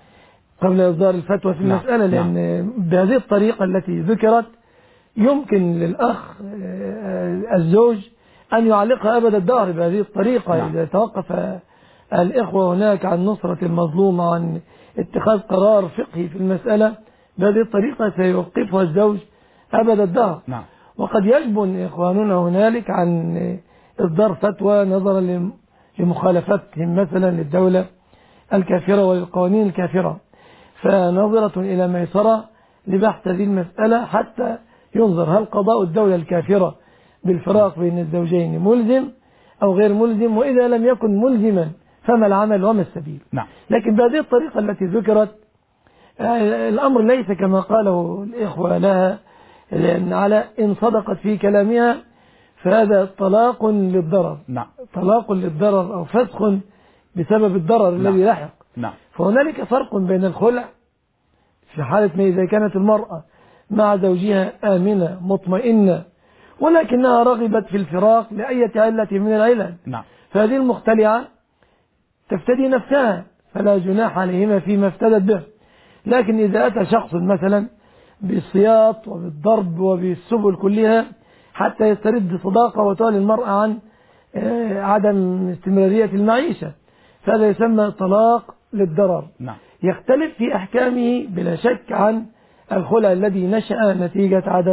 Speaker 2: لأن بهذه الطريقة التي ذكرت يمكن للأخ الزوج أن يعلقها أبد الدهر بهذه الطريقة. إذا توقف الإخوة هناك عن نصرة المظلوم وعن اتخاذ قرار فقهي في المسألة بهذه الطريقة سيوقفها الزوج أبد الدهر. وقد يجبن إخواننا هنالك عن إصدار فتوى نظرا لمخالفتهم مثلا للدولة الكافرة وللقوانين الكافرة. فنظرة إلى ميسرة لبحث هذه المسألة حتى ينظر هل قضاء الدولة الكافرة بالفراق بين الزوجين ملزم أو غير ملزم، وإذا لم يكن ملزما فما العمل وما السبيل. لكن بهذه الطريقة التي ذكرت الأمر ليس كما قاله الإخوة لها، لأن على إن صدقت في كلامها فهذا طلاق للضرر. طلاق للضرر أو فسخ بسبب الضرر الذي لحق. فهنالك فرق بين الخلع في حالة ما إذا كانت المرأة مع زوجها آمنة مطمئنة ولكنها رغبت في الفراق لأي علة من العلل، فهذه المختلعة تفتدي نفسها فلا جناح عليهما فيما افتدت به. لكن إذا أتى شخص مثلا بالسياط وبالضرب وبالسبل كلها حتى يسترد صداقة وتولي المرأة عن عدم استمرارية المعيشة، فهذا يسمى طلاق للضرر. يختلف في أحكامه بلا شك عن الخلع الذي نشأ نتيجة عدم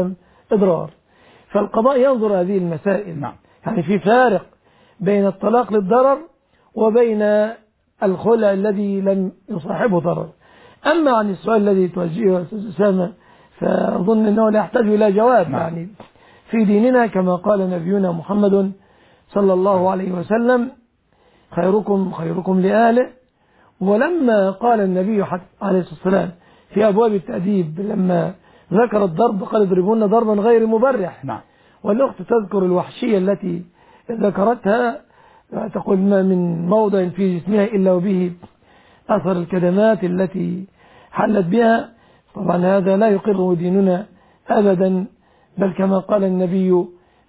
Speaker 2: إضرار. فالقضاء ينظر هذه المسائل.
Speaker 1: نعم.
Speaker 2: يعني في فارق بين الطلاق للضرر وبين الخلع الذي لم يصاحبه ضرر. أما عن السؤال الذي توجهه أستاذ أسامة فأظن أنه لا يحتاج إلى جواب.
Speaker 1: نعم.
Speaker 2: يعني في ديننا كما قال نبينا محمد صلى الله عليه وسلم خيركم خيركم لأهله. ولما قال النبي عليه الصلاة والسلام في أبواب التأديب لما ذكر الضرب قال اضربون ضربا غير مبرح.
Speaker 1: نعم.
Speaker 2: والأخت تذكر الوحشية التي ذكرتها تقول ما من موضع في جسمها إلا وبه أثر الكدمات التي حلت بها. طبعا هذا لا يقره ديننا أبدا، بل كما قال النبي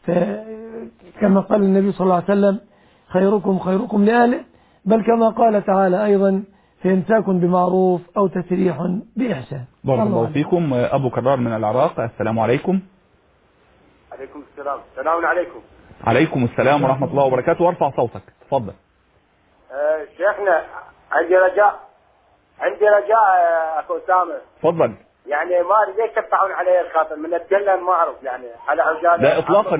Speaker 2: صلى الله عليه وسلم خيركم خيركم لأهله، بل كما قال تعالى أيضا فإمساك بمعروف أو تسريح بإحسان.
Speaker 1: بارك الله فيكم. أبو كرار من العراق، السلام عليكم.
Speaker 14: عليكم السلام. السلام عليكم.
Speaker 1: عليكم السلام ورحمة الله وبركاته، وارفع صوتك تفضل.
Speaker 14: شيخنا عندي رجاء أخو أسامة.
Speaker 1: تفضل.
Speaker 14: يعني ما ادري ليش تفتحون علي الخاطر من اتكلم ما اعرف يعني على عجاله.
Speaker 1: لا اطلاقا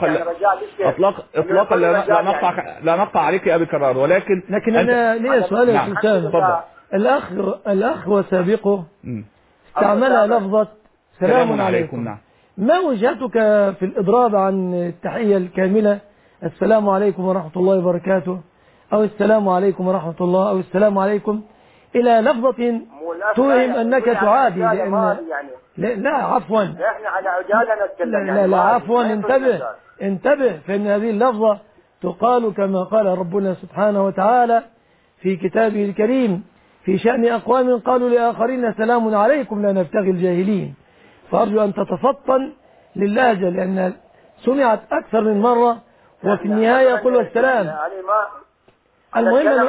Speaker 1: لا نقطع عليك يا ابي كرار، ولكن
Speaker 2: انا لي سؤال يا أسامة. الاخ وسابقه استعمل لفظة سلام عليكم.
Speaker 1: نعم.
Speaker 2: ما وجهتك في الإضراب عن التحية الكاملة السلام عليكم ورحمة الله وبركاته أو السلام عليكم ورحمة الله أو السلام عليكم إلى لفظة توهم أنك تعادي؟ لأن لا عفوا
Speaker 14: احنا على عجالة نتكلم.
Speaker 2: لا عفوا انتبه فإن هذه اللفظة تقال كما قال ربنا سبحانه وتعالى في كتابه الكريم في شأن أقوام قالوا لآخرين سلام عليكم لا نبتغي الجاهلين. فأرجو أن تتفطن للهجة لأن سمعت أكثر من مرة وفي النهاية يقول السلام. المهم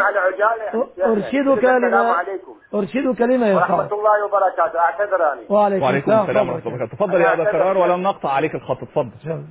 Speaker 2: أرشدك لما يفعل.
Speaker 14: ورحمة الله وبركاته. أعتذر أنا.
Speaker 1: وعليكم السلام ورحمة الله وبركاته. تفضل يا أبا كرار ولم نقطع عليك الخط. تفضل.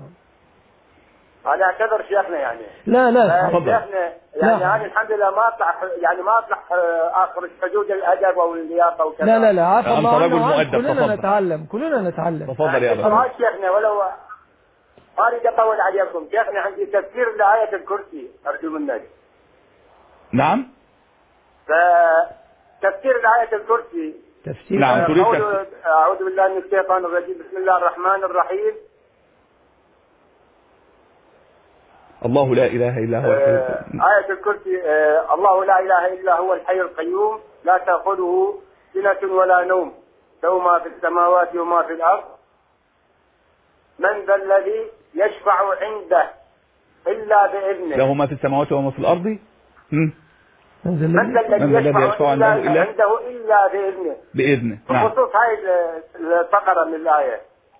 Speaker 14: أنا أعتذر شيخنا يعني.
Speaker 2: لا
Speaker 14: تفضل. شيخنا يعني أنا الحمد لله ما أطلع آخر حدود الأدب أو اللياقة وكذا.
Speaker 2: لا عفوا
Speaker 1: أنت رجل مؤدب.
Speaker 2: كلنا نتعلم.
Speaker 1: تفضل يا أبا كرار.
Speaker 14: شيخنا ولو أريد أطول عليكم شيخنا عندي تفسير لآية الكرسي أرجو منك.
Speaker 1: نعم.
Speaker 14: فتفسير آية الكرسي.
Speaker 2: تفسير.
Speaker 1: نعم.
Speaker 14: أعوذ بالله من الشيطان الرجيم. بسم الله الرحمن الرحيم.
Speaker 1: الله لا إله إلا هو
Speaker 14: آية الكرسي. الله لا إله إلا هو الحي القيوم لا تأخذه سنة ولا نوم له ما في السماوات وما في الأرض من ذا الذي يشفع عنده إلا بإذنه.
Speaker 1: له ما في السماوات وما في الأرض.
Speaker 14: من ذا الذي يشفع عنده إلا
Speaker 1: بإذنه. نعم.
Speaker 14: بخصوص هاي الفقرة من الآية.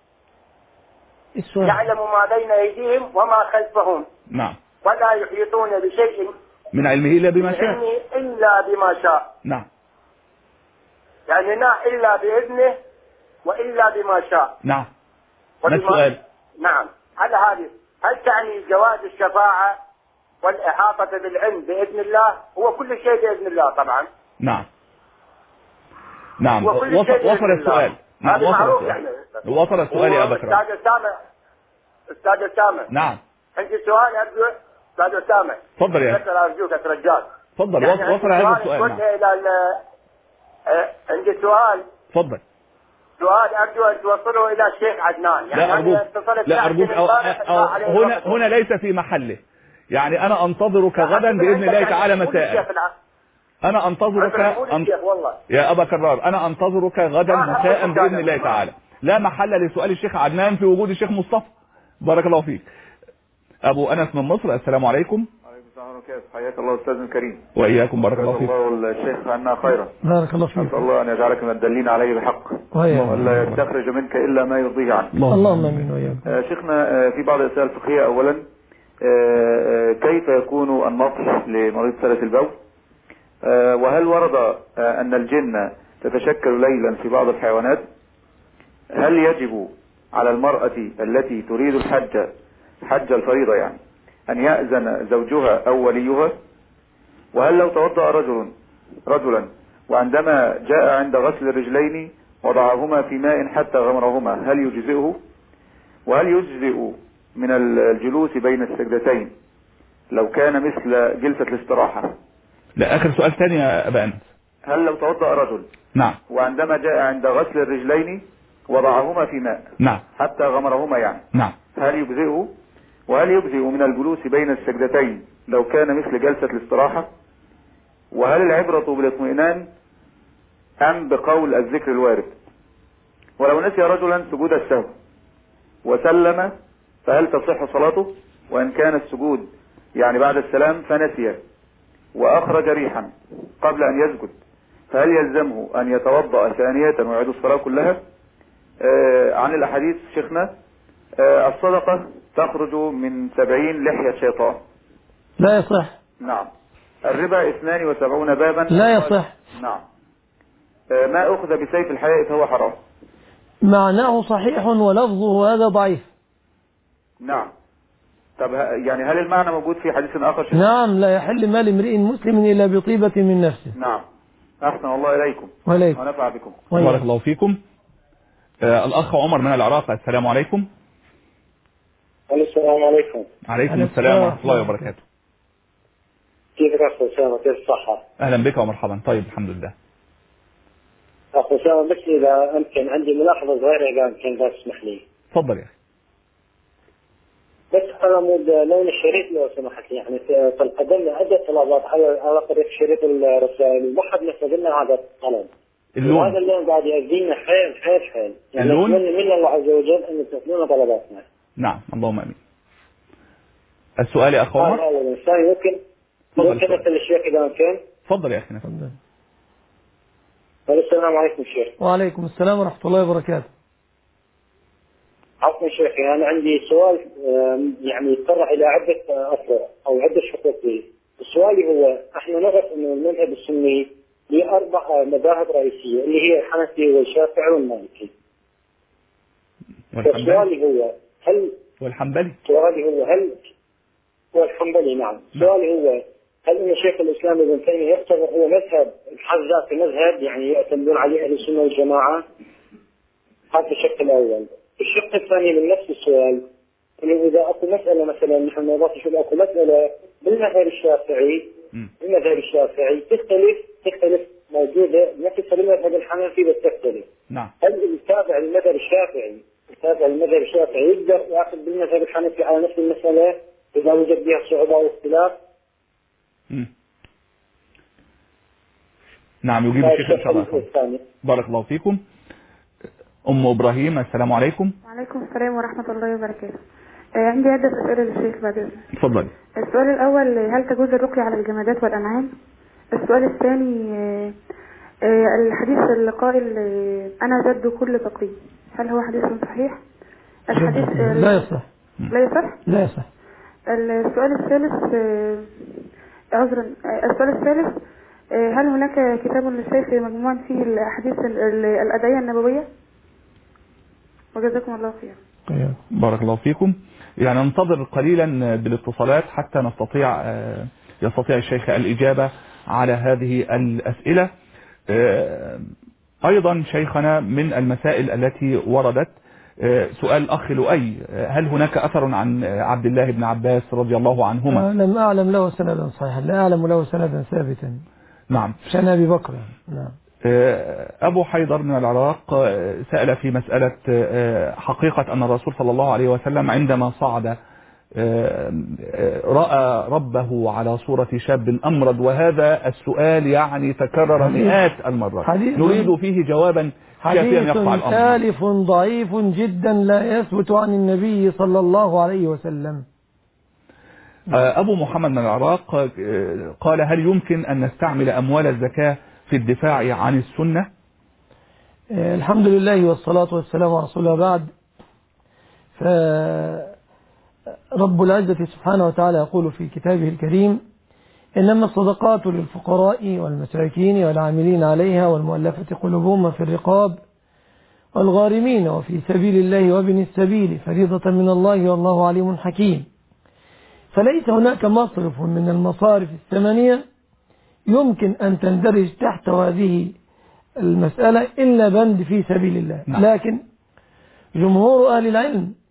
Speaker 14: يعلم ما بين أيديهم وما خلفهم.
Speaker 1: نعم.
Speaker 14: ولا يحيطون بشيء
Speaker 1: من علمه إلا بما شاء.
Speaker 14: إلا بما شاء.
Speaker 1: نعم.
Speaker 14: يعني لا إلا بإذنه وإلا بما شاء.
Speaker 1: نعم. ما السؤال؟
Speaker 14: نعم. هل تعني جواز الشفاعة والإحاطة بالعلم بإذن الله؟ هو كل شيء بإذن الله طبعا.
Speaker 1: نعم. وصل السؤال.
Speaker 14: نعم.
Speaker 1: وصل السؤال يا أبا كرام.
Speaker 14: أستاذ أسامة.
Speaker 1: نعم.
Speaker 14: عندي سؤال أرجو. أستاذ أسامة.
Speaker 1: تفضل يا
Speaker 14: أخي. أرجوك يا رجال.
Speaker 1: تفضل. وصل هذا السؤال.
Speaker 14: عندي سؤال.
Speaker 1: تفضل.
Speaker 14: سؤال أرجو أن توصله إلى الشيخ عدنان.
Speaker 1: لا أرجوك. هنا ليس في محله. يعني أنا أنتظرك غدا بإذن الله تعالى مساء. أنا أنتظرك يا أبا كرار. أنا أنتظرك غدا مساء بإذن الله تعالى. لا محل لسؤال الشيخ عدنان في وجود الشيخ مصطفى. بارك الله فيك. أبو أنس من مصر، السلام عليكم.
Speaker 15: وعليكم السلام وكيف. حياك الله أستاذ الكريم.
Speaker 1: وإياكم. بارك الله فيك.
Speaker 15: الله الشيخ عنا خيرا.
Speaker 2: بارك الله فيك.
Speaker 15: أسأل الله أن يجعلك من الدلين عليه بحق ولا يستخرج منك إلا ما يرضيه عنك.
Speaker 2: اللهم آمين وإياكم.
Speaker 15: شيخنا في بعض الأسئلة الفقهية أولا كيف يكون النطح لمريض سلة البول؟ وهل ورد أن الجن تتشكل ليلا في بعض الحيوانات؟ هل يجب على المرأة التي تريد الحج حج الفريضة يعني أن يأذن زوجها أو وليها؟ وهل لو توضأ رجلا وعندما جاء عند غسل الرجلين وضعهما في ماء حتى غمرهما هل يجزئه؟ وهل يجزئ من الجلوس بين السجدتين لو كان مثل جلسة الاستراحة؟
Speaker 1: لا، آخر سؤال ثاني يا أبا أنس.
Speaker 15: هل لو توضأ رجل
Speaker 1: نعم
Speaker 15: وعندما جاء عند غسل الرجلين وضعهما في ماء
Speaker 1: نعم
Speaker 15: حتى غمرهما يعني
Speaker 1: نعم
Speaker 15: هل يجزئه؟ وهل يجزئ من الجلوس بين السجدتين لو كان مثل جلسة الاستراحة؟ وهل العبرة بالاطمئنان أم بقول الذكر الوارد؟ ولو نسي رجلا سجود السهو وسلم فهل تصح صلاته؟ وإن كان السجود يعني بعد السلام فنسي وأخرج ريحا قبل أن يسجد فهل يلزمه أن يتوضأ ثانية ويعيد الصلاة كلها؟ عن الأحاديث شيخنا الصدقة تخرج من 70 لحية شيطان.
Speaker 2: لا يصح. نعم.
Speaker 15: الربا 72 بابا.
Speaker 2: لا يصح.
Speaker 15: نعم. ما أخذ بسيف الحياء فهو حرام.
Speaker 2: معناه صحيح ولفظه هذا ضعيف.
Speaker 15: نعم. طب يعني هل المعنى موجود في حديث آخر شيخ؟
Speaker 2: نعم. لا يحل مال امرئ مسلم إلا بطيبة من نفسه.
Speaker 15: نعم. أحسن الله إليكم ونفع بكم.
Speaker 1: بارك الله فيكم. الأخ عمر من العراق، السلام عليكم.
Speaker 16: السلام عليكم.
Speaker 1: عليكم السلام ورحمة الله وبركاته.
Speaker 16: كيفك أخ أسامة؟ كيف الصحة؟
Speaker 1: أهلا بك ومرحبا. طيب الحمد لله.
Speaker 16: أخ أسامة بس إذا أمكن عندي ملاحظة صغيرة إذا أمكن بس تسمح لي.
Speaker 1: تفضل يا أخي.
Speaker 16: بس على مود لون الشريط لو سمحت لي، يعني في القدم عدة طلبات على طريق شريط الرسائل وما حد نفذ لنا هذا الطلب.
Speaker 1: اللون.
Speaker 16: وهذا اللون قاعد يأذينا حيل يعني
Speaker 1: اللون.
Speaker 16: نتمنى من الله عز وجل أن يتقبلون طلباتنا.
Speaker 1: نعم اللهم امين. السؤال يا اخ عمر.
Speaker 16: هذا الانسان ممكن مثل الشيخ اذا ممكن.
Speaker 1: تفضل يا اخي. تفضل.
Speaker 16: السلام عليكم شيخ.
Speaker 2: وعليكم السلام ورحمة الله وبركاته.
Speaker 16: عفوا شيخي، أنا عندي سؤال يعني يتطرق إلى عدة أفرع أو عدة شقوق فيه. السؤال هو احنا نعرف أن المذهب السني له 4 مذاهب رئيسية اللي هي الحنفي والشافعي والمالكي. السؤال هو هل
Speaker 1: والحنبلي
Speaker 16: والحنبلي نعم. سؤالي هو هل ان شيخ الاسلام ابن تيميه يعتبر هو مذهب الحذاء في مذهب يعني يعتمدون عليه اهل السنه والجماعه؟ هذا الشق الاول. الشق الثاني من نفس السؤال انه اذا اكو مساله مثلا نحن نضاف نشوف اكو مساله بالمذهب الشافعي تختلف موجوده نفس بالمذهب الحنفي بس تختلف.
Speaker 1: نعم.
Speaker 16: هل التابع للمذهب الشافعي يقدر ياخذ بالمذهب الحنفي على نفس المساله إذا وجد بها صعوبة واختلاف؟
Speaker 1: نعم يجيب الشيخ إن شاء الله. بارك الله فيكم. أم إبراهيم، السلام عليكم.
Speaker 17: وعليكم السلام ورحمة الله وبركاته. عندي عدة أسئلة للشيخ بعد إذنك.
Speaker 1: تفضل.
Speaker 17: السؤال الأول هل تجوز الرقية على الجمادات والأنعام؟ السؤال الثاني الحديث القائل أنا جد كل تقي، هل هو حديث صحيح؟ الحديث
Speaker 2: لا يصح.
Speaker 17: لا يصح. السؤال الثالث هل هناك كتاب للشيخ مجموعا فيه الأحاديث الأدعية النبوية؟ وجزاكم الله خير.
Speaker 1: بارك الله فيكم. يعني ننتظر قليلا بالاتصالات حتى يستطيع الشيخ الإجابة على هذه الأسئلة. أيضا شيخنا من المسائل التي وردت سؤال الأخ لؤي، هل هناك أثر عن عبد الله بن عباس رضي الله عنهما؟
Speaker 2: لم أعلم له سندا صحيحا، لا أعلم له سندا ثابتا.
Speaker 1: نعم.
Speaker 2: شأن أبي بكر. نعم.
Speaker 1: أبو حيدر من العراق سأل في مسألة حقيقة أن الرسول صلى الله عليه وسلم عندما صعد رأى ربه على صورة شاب أمرد، وهذا السؤال يعني تكرر مئات المرات، نريد فيه جوابا كافيا يقطع الأمر.
Speaker 2: حديث سالف ضعيف جدا لا يثبت عن النبي صلى الله عليه وسلم.
Speaker 1: أبو محمد من العراق قال هل يمكن أن نستعمل أموال الزكاة في الدفاع عن السنة؟
Speaker 2: الحمد لله والصلاة والسلام على رسول الله. بعد، فرب العزة سبحانه وتعالى يقول في كتابه الكريم إنما الصدقات للفقراء والمساكين والعاملين عليها والمؤلفة قلوبهم في الرقاب والغارمين وفي سبيل الله وابن السبيل فريضة من الله والله عليم حكيم. فليس هناك مصرف من المصارف 8 يمكن أن تندرج تحت هذه المسألة إلا بند في سبيل الله. لكن جمهور أهل العلم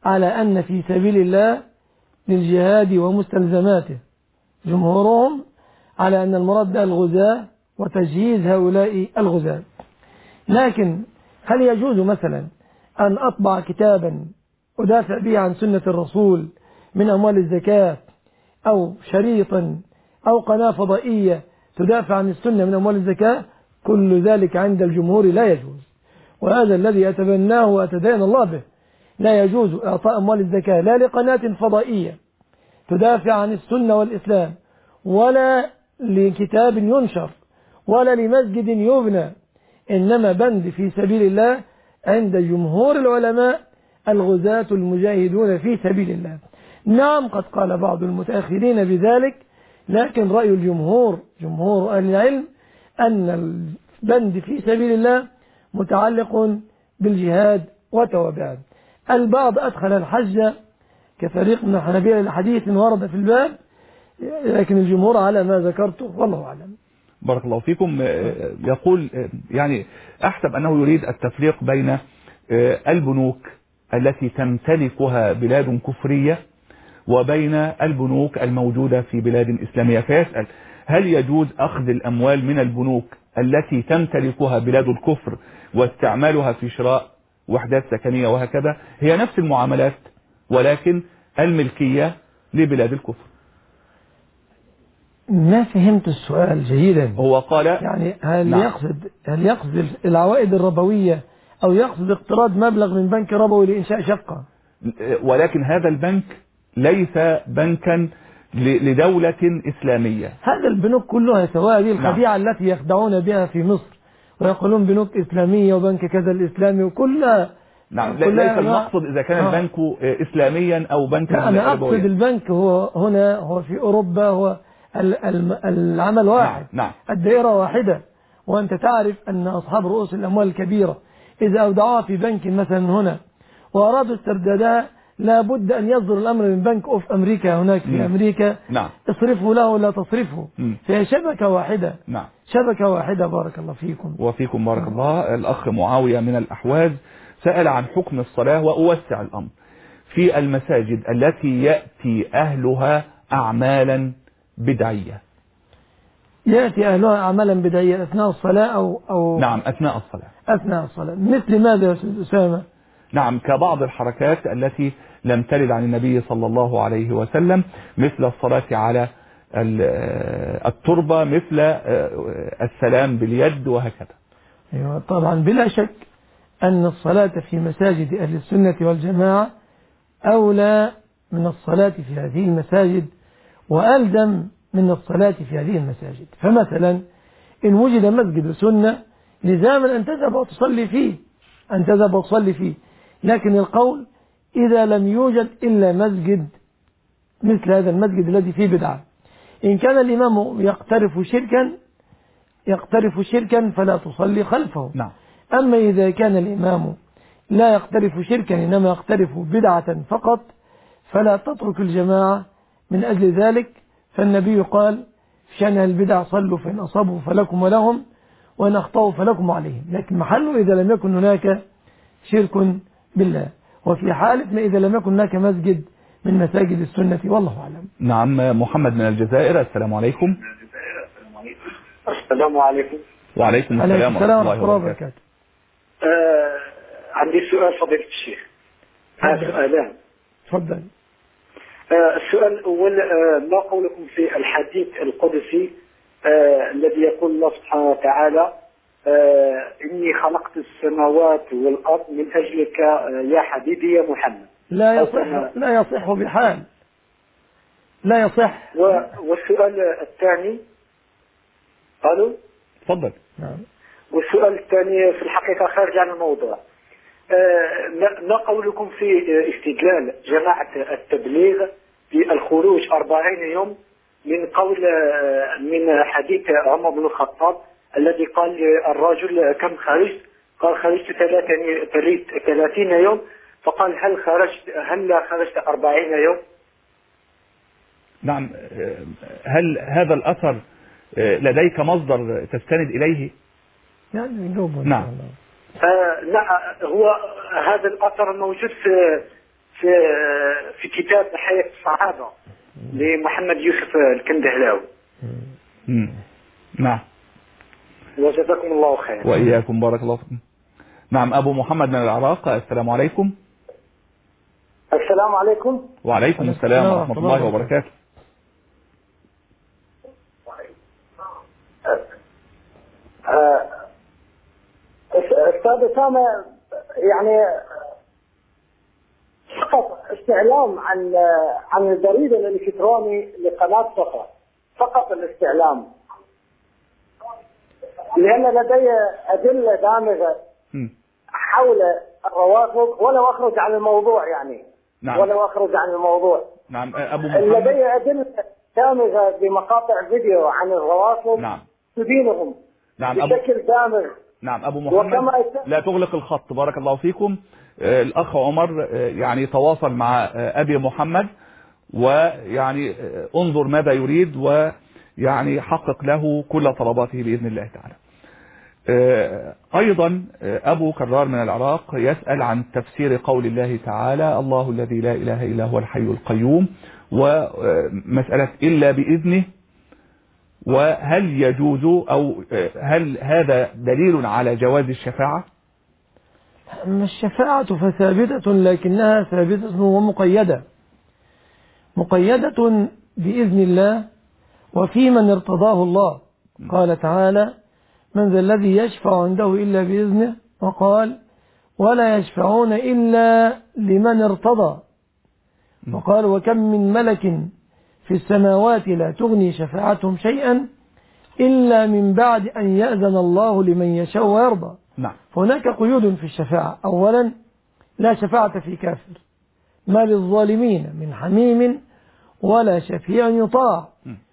Speaker 2: على أن في سبيل الله للجهاد ومستلزماته، جمهورهم على أن المراد الغزاة وتجهيز هؤلاء الغزاة. لكن هل يجوز مثلا أن أطبع كتابا أدافع به عن سنة الرسول من أموال الزكاة، أو شريطا أو قناة فضائية تدافع عن السنة من أموال الزكاة؟ كل ذلك عند الجمهور لا يجوز، وهذا الذي أتبناه وأتدين الله به. لا يجوز إعطاء أموال الزكاة لا لقناة فضائية تدافع عن السنة والإسلام، ولا لكتاب ينشر، ولا لمسجد يبنى، إنما بند في سبيل الله عند جمهور العلماء الغزاة المجاهدون في سبيل الله. نعم قد قال بعض المتأخرين بذلك، لكن رأي الجمهور جمهور أهل العلم أن البند في سبيل الله متعلق بالجهاد وتوابعه. البعض أدخل الحج كفريق من الحنابلة لحديث ورد في الباب، لكن الجمهور على ما ذكرته والله أعلم.
Speaker 1: بارك الله فيكم. يقول يعني أحسب أنه يريد التفريق بين البنوك التي تمتلكها بلاد كفرية وبين البنوك الموجودة في بلاد إسلامية، فيسأل هل يجوز أخذ الأموال من البنوك التي تمتلكها بلاد الكفر واستعمالها في شراء وحدات سكنية وهكذا؟ هي نفس المعاملات ولكن الملكية لبلاد الكفر.
Speaker 2: ما فهمت السؤال جيدا.
Speaker 1: هو قال
Speaker 2: يعني هل يقصد العوائد الربوية أو يقصد اقتراض مبلغ من بنك ربوي لإنشاء شقة؟
Speaker 1: ولكن هذا البنك ليس بنكا لدولة إسلامية.
Speaker 2: هذا البنوك كلها سواء هذه الخديعة التي يخدعون بها في مصر ويقولون بنوك إسلامية وبنك كذا الإسلامي وكلها.
Speaker 1: نعم، ليس المقصد إذا كان البنك إسلاميا أو بنكا
Speaker 2: أنا أقصد البنك هو في أوروبا هو العمل واحد.
Speaker 1: نعم.
Speaker 2: الدائرة واحدة، وأنت تعرف أن أصحاب رؤوس الأموال الكبيرة إذا أودعوها في بنك مثلا هنا وأرادوا استردادها لابد أن يصدر الأمر من بنك أوف أمريكا هناك في أمريكا.
Speaker 1: نعم.
Speaker 2: اصرفه له ولا تصرفه. فهي شبكة واحدة.
Speaker 1: نعم.
Speaker 2: شبكة واحدة. بارك الله فيكم.
Speaker 1: وفيكم بارك الله. الأخ معاوية من الأحواز سأل عن حكم الصلاة، وأوسع الأمر في المساجد التي يأتي أهلها أعمالا بدعية.
Speaker 2: يأتي أهلها أعمالا بدعية أثناء الصلاة أو
Speaker 1: نعم أثناء الصلاة.
Speaker 2: أثناء الصلاة مثل ماذا يا أستاذ أسامة؟
Speaker 1: نعم، كبعض الحركات التي لم ترد عن النبي صلى الله عليه وسلم، مثل الصلاة على التربة، مثل السلام باليد وهكذا.
Speaker 2: أيوة طبعا بلا شك أن الصلاة في مساجد أهل السنة والجماعة أولى من الصلاة في هذه المساجد وألزم من الصلاة في هذه المساجد. فمثلا إن وجد مسجد سنة لزاما أن تذهب وتصلي فيه، لكن القول إذا لم يوجد إلا مسجد مثل هذا المسجد الذي فيه بدعة، إن كان الإمام يقترف شركا فلا تصلي خلفه.
Speaker 1: نعم.
Speaker 2: أما إذا كان الإمام لا يقترف شركا إنما يقترف بدعة فقط فلا تترك الجماعة من أجل ذلك، فالنبي قال شأن البدع صلوا فإن أصابوا فلكم ولهم وإن أخطأوا فلكم عليهم، لكن محله إذا لم يكن هناك شرك بالله، وفي حالة ما إذا لم يكن هناك مسجد من مساجد السنة والله أعلم.
Speaker 1: نعم. محمد من الجزائر، السلام عليكم.
Speaker 16: السلام عليكم.
Speaker 1: وعليكم السلام ورحمة الله وبركاته.
Speaker 16: عندي سؤال فضيلة الشيخ. سؤالان.
Speaker 2: تفضل.
Speaker 16: السؤال الأول، ما قولكم في الحديث القدسي الذي يقول الله سبحانه وتعالى إني خلقت السماوات والأرض من أجلك يا حبيبي يا محمد؟
Speaker 2: لا يصح بحال، لا يصح.
Speaker 16: والسؤال الثاني، قالوا
Speaker 1: تفضل.
Speaker 16: والسؤال الثاني في الحقيقة خارج عن الموضوع، ما قولكم في استدلال جماعة التبليغ في الخروج 40 يوم من حديث عمر بن الخطاب الذي قال الرجل كم خرجت؟ قال خرجت 30 يوم، فقال هل خرجت 40 يوم؟
Speaker 1: نعم. هل هذا الأثر لديك مصدر تستند إليه؟
Speaker 2: يعني
Speaker 1: نعم.
Speaker 16: لا، هو هذا الأثر موجود في كتاب حياة الصحابة لمحمد يوسف الكندهلاوي.
Speaker 1: نعم.
Speaker 16: وجزاكم الله خير.
Speaker 1: وإياكم بارك الله فيكم. نعم أبو محمد من العراق، السلام عليكم.
Speaker 16: السلام عليكم.
Speaker 1: وعليكم السلام ورحمة الله وبركاته.
Speaker 16: أستاذ أسامة، يعني فقط استعلام عن البريد الإلكتروني لقناة صفا، فقط الاستعلام، لأن لدي أدلة دامغة حول الروافض، ولو أخرج عن الموضوع يعني.
Speaker 1: نعم.
Speaker 16: ولو أخرج عن الموضوع.
Speaker 1: نعم أبو محمد.
Speaker 16: لدي أدلة دامغة بمقاطع فيديو عن الروافض.
Speaker 1: نعم.
Speaker 16: تدينهم.
Speaker 1: نعم
Speaker 16: بشكل دامغ.
Speaker 1: نعم أبو محمد لا تغلق الخط، بارك الله فيكم. الأخ عمر يعني تواصل مع أبي محمد، ويعني انظر ماذا يريد، ويعني حقق له كل طلباته بإذن الله تعالى. أيضا أبو كرار من العراق يسأل عن تفسير قول الله تعالى الله الذي لا إله إلا هو الحي القيوم، ومسألة إلا بإذنه، وهل يجوز أو هل هذا دليل على جواز الشفاعة؟
Speaker 2: الشفاعة فثابتة، لكنها ثابتة ومقيدة، مقيدة بإذن الله وفي من ارتضاه الله. قال تعالى من ذا الذي يشفع عنده إلا بإذنه، وقال ولا يشفعون إلا لمن ارتضى، وقال وكم من ملك في السماوات لا تغني شفاعتهم شيئا إلا من بعد أن يأذن الله لمن يشاء ويرضى.
Speaker 1: نعم.
Speaker 2: هناك قيود في الشفاعة. أولا لا شفاعة في كافر، ما للظالمين من حميم ولا شفيع يطاع،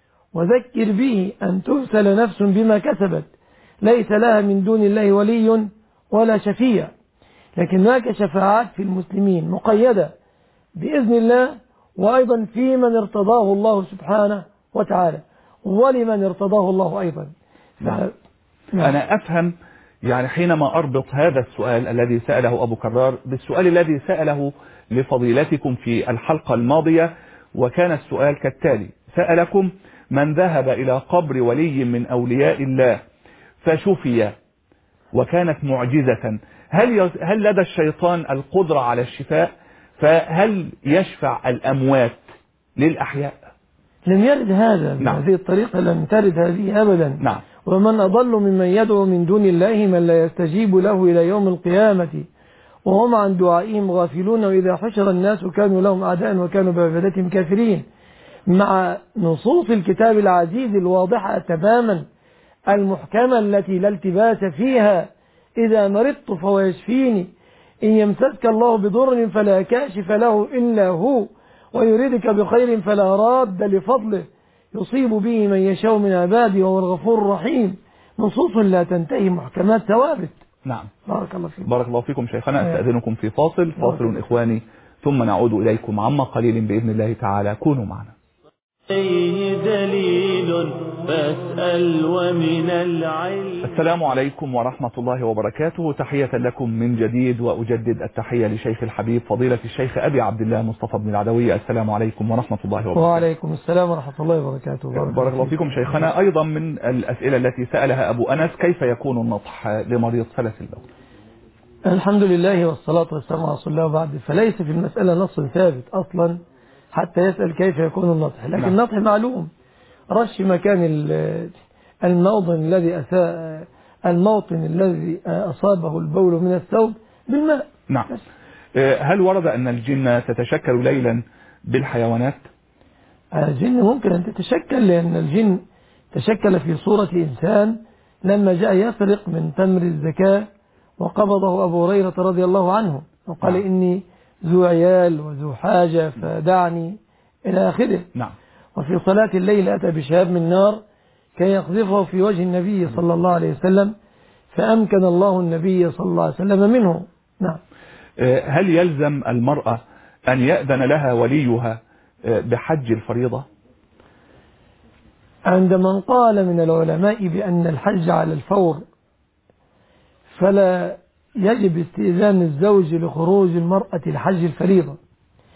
Speaker 2: وذكر به أن تبسل نفس بما كسبت ليس لها من دون الله ولي ولا شفيع. لكن هناك شفاعات في المسلمين مقيدة بإذن الله، وأيضا في من ارتضاه الله سبحانه وتعالى، ولمن ارتضاه الله أيضا.
Speaker 1: نعم. أنا أفهم يعني حينما أربط هذا السؤال الذي سأله أبو كرار بالسؤال الذي سأله لفضيلتكم في الحلقة الماضية، وكان السؤال كالتالي: سألكم من ذهب إلى قبر ولي من أولياء الله فشفي وكانت معجزة، هل لدى الشيطان القدرة على الشفاء؟ فهل يشفع الأموات للأحياء؟
Speaker 2: لم يرد هذا.
Speaker 1: نعم.
Speaker 2: هذه الطريقة لم ترد هذه أبدا.
Speaker 1: نعم.
Speaker 2: ومن أضل ممن يدعو من دون الله من لا يستجيب له إلى يوم القيامة وهم عن دعائهم غافلون، وإذا حشر الناس كانوا لهم أعداء وكانوا بعبادتهم كافرين. مع نصوص الكتاب العزيز الواضحة تماما المحكمة التي لا التباس فيها: إذا مرضت فهو يشفيني، إن يمسسك الله بضر فلا كاشف له إلا هو، ويريدك بخير فلا راد لفضله، يصيب به من يشاء من عباده وهو الغفور الرحيم. نصوص لا تنتهي، محكمات ثوابت.
Speaker 1: نعم.
Speaker 2: بارك الله فيكم.
Speaker 1: بارك الله فيكم شيخنا. أستأذنكم في فاصل إخواني، ثم نعود إليكم عما قليل بإذن الله تعالى. كونوا معنا.
Speaker 8: دليل فاسأل ومن العلم.
Speaker 1: السلام عليكم ورحمة الله وبركاته. تحية لكم من جديد، وأجدد التحية لشيخ الحبيب فضيلة الشيخ أبي عبد الله مصطفى بن العدوية. السلام عليكم ورحمة الله وبركاته.
Speaker 2: وعليكم السلام ورحمة الله وبركاته.
Speaker 1: بارك الله فيكم شيخنا. أيضا من الأسئلة التي سألها أبو أنس: كيف يكون النطح لمريض سلس البول؟
Speaker 2: الحمد لله والصلاة والسلام على رسول الله، وبعد فليس في المسألة نص ثابت أصلا حتى يسأل كيف يكون النطح، لكن النطح معلوم: رش مكان الموطن الذي أصابه البول من الثوب بالماء.
Speaker 1: نعم. هل ورد أن الجن تتشكل ليلا بالحيوانات؟
Speaker 2: الجن ممكن أن تتشكل، لأن الجن تشكل في صورة إنسان لما جاء يسرق من تمر الزكاة وقبضه أبو هريرة رضي الله عنه وقال: إني ذو عيال وذو حاجة فدعني إلى آخره.
Speaker 1: نعم.
Speaker 2: وفي صلاة الليل أتى بشهاب من نار كي يقذفه في وجه النبي صلى الله عليه وسلم، فأمكن الله النبي صلى الله عليه وسلم منه. نعم.
Speaker 1: هل يلزم المرأة أن يأذن لها وليها بحج الفريضة؟
Speaker 2: عند من قال من العلماء بأن الحج على الفور فلا يجب استئذان الزوج لخروج المرأة لحج الفريضة،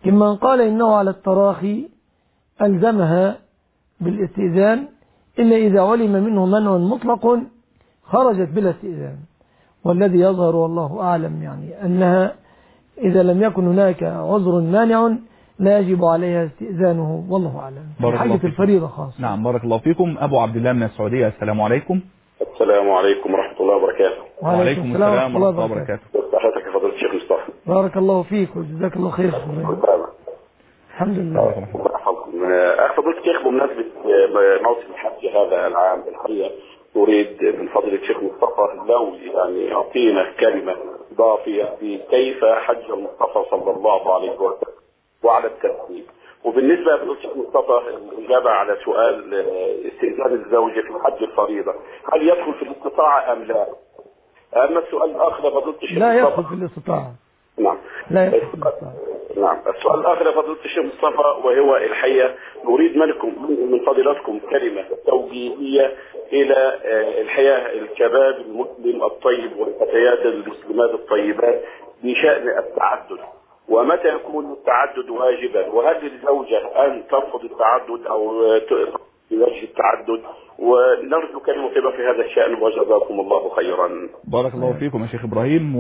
Speaker 2: كمن قال إنه على التراخي ألزمها بالاستئذان إلا إذا علم منه منع مطلق خرجت بلا استئذان. والذي يظهر والله أعلم يعني أنها إذا لم يكن هناك عذر مانع لا يجب عليها استئذانه والله أعلم. حاجة الفريضة خاصة.
Speaker 1: نعم بارك الله فيكم. أبو عبد الله من السعودية، السلام عليكم.
Speaker 18: السلام عليكم ورحمة الله وبركاته.
Speaker 2: وعليكم السلام ورحمة الله وبركاته.
Speaker 18: صحتك يا فضيلة الشيخ مصطفى.
Speaker 2: بارك الله فيك وجزاك الله خير. الحمد لله.
Speaker 18: فضيلة الشيخ، بمناسبة موسم الحج هذا العام الحقيقة نريد من فضيلة الشيخ مصطفى لو يعني يعطينا كلمة إضافية في كيف حج المصطفى صلى الله عليه وسلم وعلى الترتيب. وبالنسبة لفضيلة الشيخ مصطفى الإجابة على سؤال استئذان الزوجة في حج الفريضة، هل يدخل في الاستطاعة أم لا؟ أما السؤال الآخر فضيلة الشيخ
Speaker 2: لا يدخل في الاستطاعة.
Speaker 18: نعم.
Speaker 2: لا يدخل في الاستطاعة.
Speaker 18: نعم. السؤال الآخر فضيلة الشيخ مصطفى وهو الحقيقة نريد من فضيلتكم كلمة توجيهية إلى الحياة الشباب المسلم الطيب والفتيات المسلمات الطيبات بشأن التعدد، ومتى يكون التعدد واجبا، وهل للزوجة أن ترفض التعدد أو بوجه التعدد، ونرجو كلمة طيبة في هذا الشأن وجزاكم الله خيرا.
Speaker 1: بارك الله فيكم يا شيخ إبراهيم.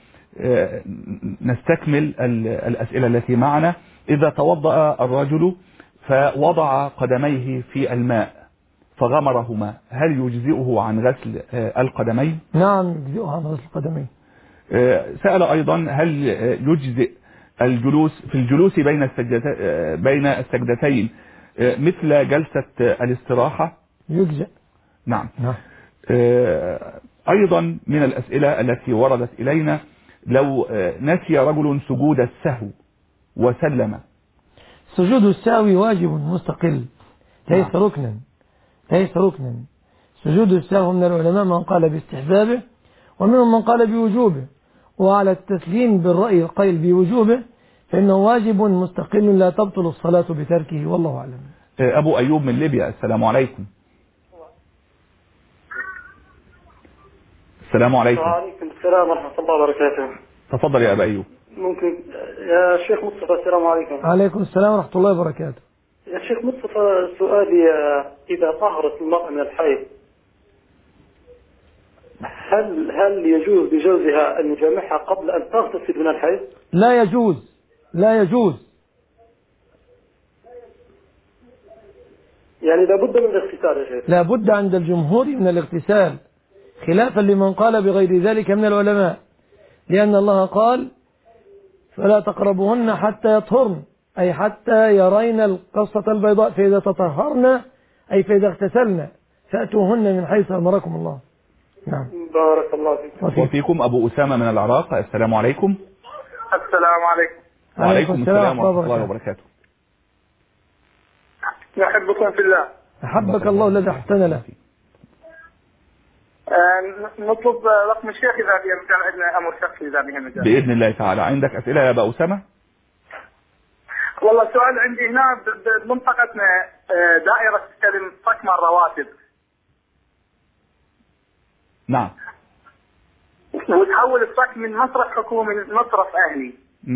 Speaker 1: ونستكمل الأسئلة التي معنا. إذا توضأ الرجل فوضع قدميه في الماء فغمرهما، هل يجزئه عن غسل القدمين؟
Speaker 2: نعم يجزئه عن غسل القدمين.
Speaker 1: سأل أيضا هل يجزئ الجلوس بين السجدتين مثل جلسة الاستراحة؟
Speaker 2: يجزئ.
Speaker 1: نعم. أيضا من الأسئلة التي وردت إلينا لو نسي رجل سجود السهو وسلم.
Speaker 2: سجود السهو واجب مستقل ليس ركنا. سجود السهو من العلماء من قال باستحبابه ومنهم من قال بوجوبه، وعلى التسليم بالرأي القائل بوجوبه فإنه واجب مستقل لا تبطل الصلاة بتركه والله أعلم.
Speaker 1: أبو أيوب من ليبيا، السلام عليكم. السلام عليكم.
Speaker 19: وعليكم السلام ورحمة الله وبركاته.
Speaker 1: تفضل يا أبا أيوب.
Speaker 19: ممكن يا شيخ مصطفى؟ السلام عليكم.
Speaker 2: عليكم السلام ورحمة الله وبركاته.
Speaker 19: يا شيخ مصطفى سؤالي، إذا طهرت المرأة من الحيض هل يجوز لجوزها أن يجامعها قبل أن تغتسل من الحيض؟
Speaker 2: لا يجوز.
Speaker 19: يعني لابد من الاغتسال يا شيخ؟
Speaker 2: لابد عند الجمهور من الاغتسال، خلافا لمن قال بغير ذلك من العلماء، لأن الله قال فلا تقربوهن حتى يطهرن، أي حتى يرين القصة البيضاء، فإذا تطهرن أي فإذا اغتسلن فأتوهن من حيث أمركم الله. نعم.
Speaker 19: بارك الله فيكم.
Speaker 1: وفيكم أبو أسامة من العراق، السلام عليكم.
Speaker 19: السلام عليكم.
Speaker 1: وعليكم السلام ورحمة الله وبركاته.
Speaker 19: نحبكم في الله.
Speaker 2: أحبك الله الذي أحسن له.
Speaker 19: نطلب رقم الشيخ إذا بإمكان أمر شخصي إذا به مجال.
Speaker 1: بإذن الله تعالى. عندك أسئلة يا أبا أسامة؟
Speaker 19: والله السؤال عندي هنا بمنطقتنا دائرة تستلم صكمة الرواتب.
Speaker 1: نعم.
Speaker 19: وتحول الصك من مصرف حكومي لمصرف أهلي.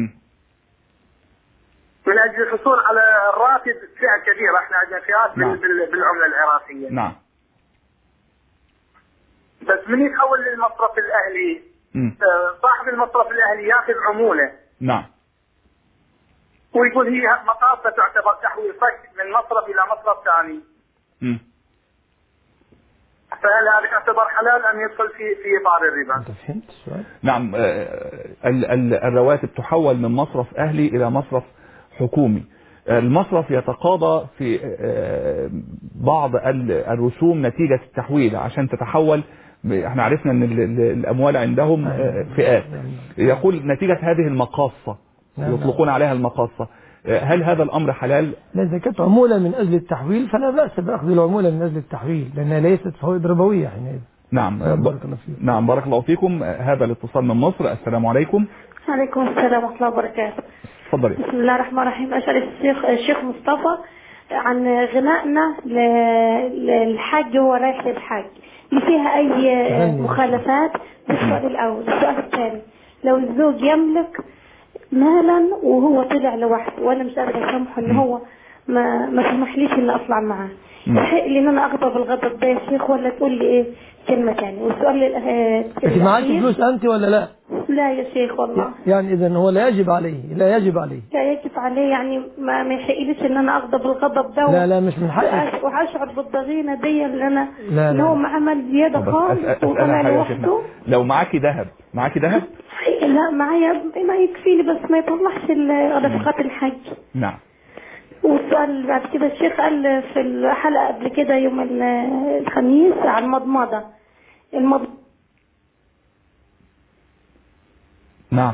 Speaker 19: من أجل الحصول على الراتب فئة كبيرة، احنا عندنا فئات بالعملة العراقية.
Speaker 1: نعم.
Speaker 19: بس من يتحول للمصرف الأهلي صاحب المصرف الأهلي ياخذ عمولة.
Speaker 1: نعم.
Speaker 19: ويقول هي مقاصة تعتبر تحويل صك من مصرف إلى مصرف ثاني. فهل هذا يعتبر حلال أم يدخل في إطار الربا؟
Speaker 2: أنت فهمت السؤال؟
Speaker 1: نعم. الرواتب تحول من مصرف أهلي إلى مصرف حكومي. المصرف يتقاضى في بعض الرسوم نتيجة التحويل عشان تتحول. احنا عرفنا ان الاموال عندهم فئات، يقول نتيجة هذه المقاصة يطلقون عليها المقاصة. هل هذا الامر حلال؟
Speaker 2: لا، اذا كانت عمولة من اجل التحويل فلا بأس بأخذ العمولة من اجل التحويل لانها ليست فوائد ربوية حينئذ.
Speaker 1: نعم. بارك الله فيكم. نعم بارك الله فيكم. هذا الاتصال من مصر، السلام عليكم.
Speaker 20: وعليكم السلام ورحمة الله وبركاته.
Speaker 1: تفضلي.
Speaker 20: بسم الله الرحمن الرحيم. أسأل الشيخ مصطفى عن غنائنا للحج وهو رايح للحج، فيها أي مخالفات؟ السؤال الأول. السؤال الثاني، لو الزوج يملك مالا وهو طلع لوحده وأنا مش قادرة أسامحه إن هو ما سمحليش إن أطلع معاه. يحق لي إن أنا أغضب الغضب ده يا شيخ ولا تقول لي إيه كلمة تانية؟ والسؤال
Speaker 2: أنت معاك فلوس أنت ولا لا؟
Speaker 20: لا يا شيخ والله.
Speaker 2: يعني إذا هو لا يجب عليه لا يجب عليه يعني ما يحقليش إن أنا أغضب الغضب ده. لا مش من حقك.
Speaker 20: وهشعر بالضغينة دي اللي أنا إن هو عمل زيادة خالص وطلع لوحده.
Speaker 1: لو معاكي ذهب
Speaker 20: لا معايا ما يكفيني بس ما يطلعش رفقات الحج.
Speaker 1: نعم.
Speaker 20: والسؤال بعد كده الشيخ قال في الحلقة قبل كده يوم الخميس عن المضمضة.
Speaker 1: نعم.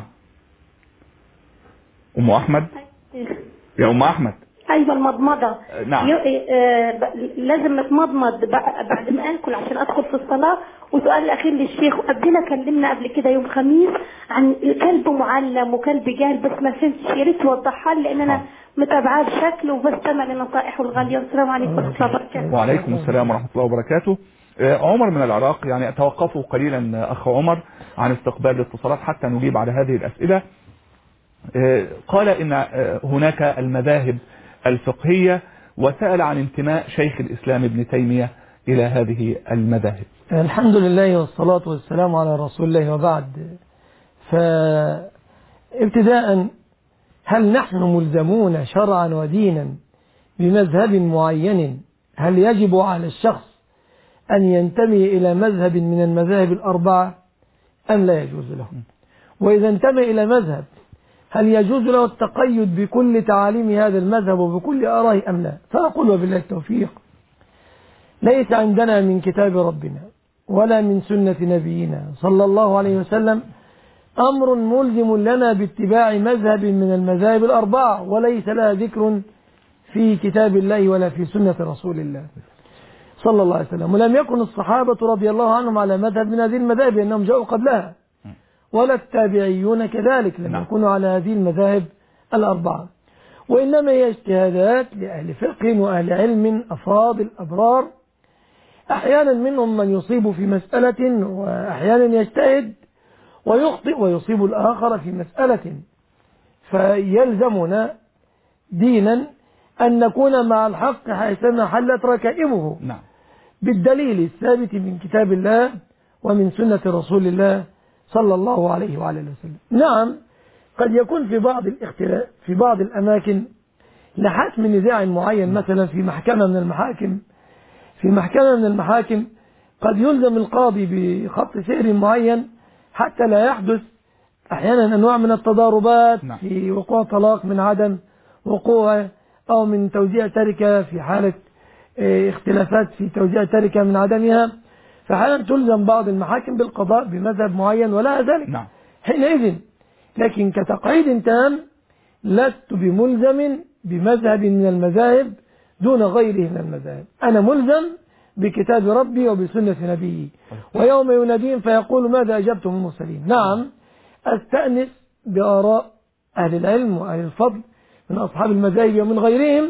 Speaker 1: أم أحمد. يا أم أحمد.
Speaker 20: أيوة المضمضة.
Speaker 1: نعم.
Speaker 20: لازم نتمضمض بعد ما أكل عشان أدخل في الصلاة. وسؤال الأخير للشيخ قبلنا كلمنا قبل كده يوم خميس عن كلب معلم وكلب جاهل بس ما فهمتش، يا ريت توضحها لي لأن أنا متابعاه بشكل وبستمع لنصائحه الغالية. والسلام عليكم ورحمة الله وبركاته.
Speaker 1: وعليكم السلام ورحمة الله وبركاته. عمر من العراق، يعني توقفوا قليلا أخ عمر عن استقبال الاتصالات حتى نجيب على هذه الأسئلة. قال إن هناك المذاهب الفقهية وسأل عن انتماء شيخ الإسلام ابن تيمية إلى هذه المذاهب.
Speaker 2: الحمد لله والصلاة والسلام على رسول الله وبعد. فابتداء هل نحن ملزمون شرعا ودينا بمذهب معين؟ هل يجب على الشخص أن ينتمي إلى مذهب من المذاهب الأربعة أم لا يجوز له؟ وإذا انتمى إلى مذهب هل يجوز له التقيد بكل تعاليم هذا المذهب وبكل آرائه أم لا؟ فأقول وبالله التوفيق ليس عندنا من كتاب ربنا ولا من سنة نبينا صلى الله عليه وسلم أمر ملزم لنا باتباع مذهب من المذاهب الأربعة، وليس لها ذكر في كتاب الله ولا في سنة رسول الله صلى الله عليه وسلم. ولم يكن الصحابة رضي الله عنهم على مذهب من هذه المذاهب لأنهم جاءوا قبلها، ولا التابعيون كذلك لم يكونوا على هذه المذاهب الأربعة، وإنما هي اجتهادات لأهل فقه وأهل علم أفاضل أبرار، أحيانا منهم من يصيب في مسألة وأحيانا يجتهد ويخطئ ويصيب الآخر في مسألة. فيلزمنا دينا أن نكون مع الحق حيثما حلت ركائبه بالدليل الثابت من كتاب الله ومن سنة رسول الله صلى الله عليه وعلى وسلم. نعم قد يكون في بعض الاختلاف في بعض الأماكن لحتم نزاع معين، مثلا في محكمة من المحاكم قد يلزم القاضي بخط سير معين حتى لا يحدث أحيانا أنواع من التضاربات في وقوع طلاق من عدم وقوعه، أو من توزيع تركة في حالة اختلافات في توزيع تركة من عدمها، فحالا تلزم بعض المحاكم بالقضاء بمذهب معين ولا ذلك حينئذ. لكن كتقعيد تام لست بملزم بمذهب من المذاهب دون غيره من المذاهب، أنا ملزم بكتاب ربي وبسنة نبيه، ويوم يناديهم فيقول ماذا أجبتم المرسلين. نعم أستأنس بآراء أهل العلم وأهل الفضل من أصحاب المذاهب ومن غيرهم،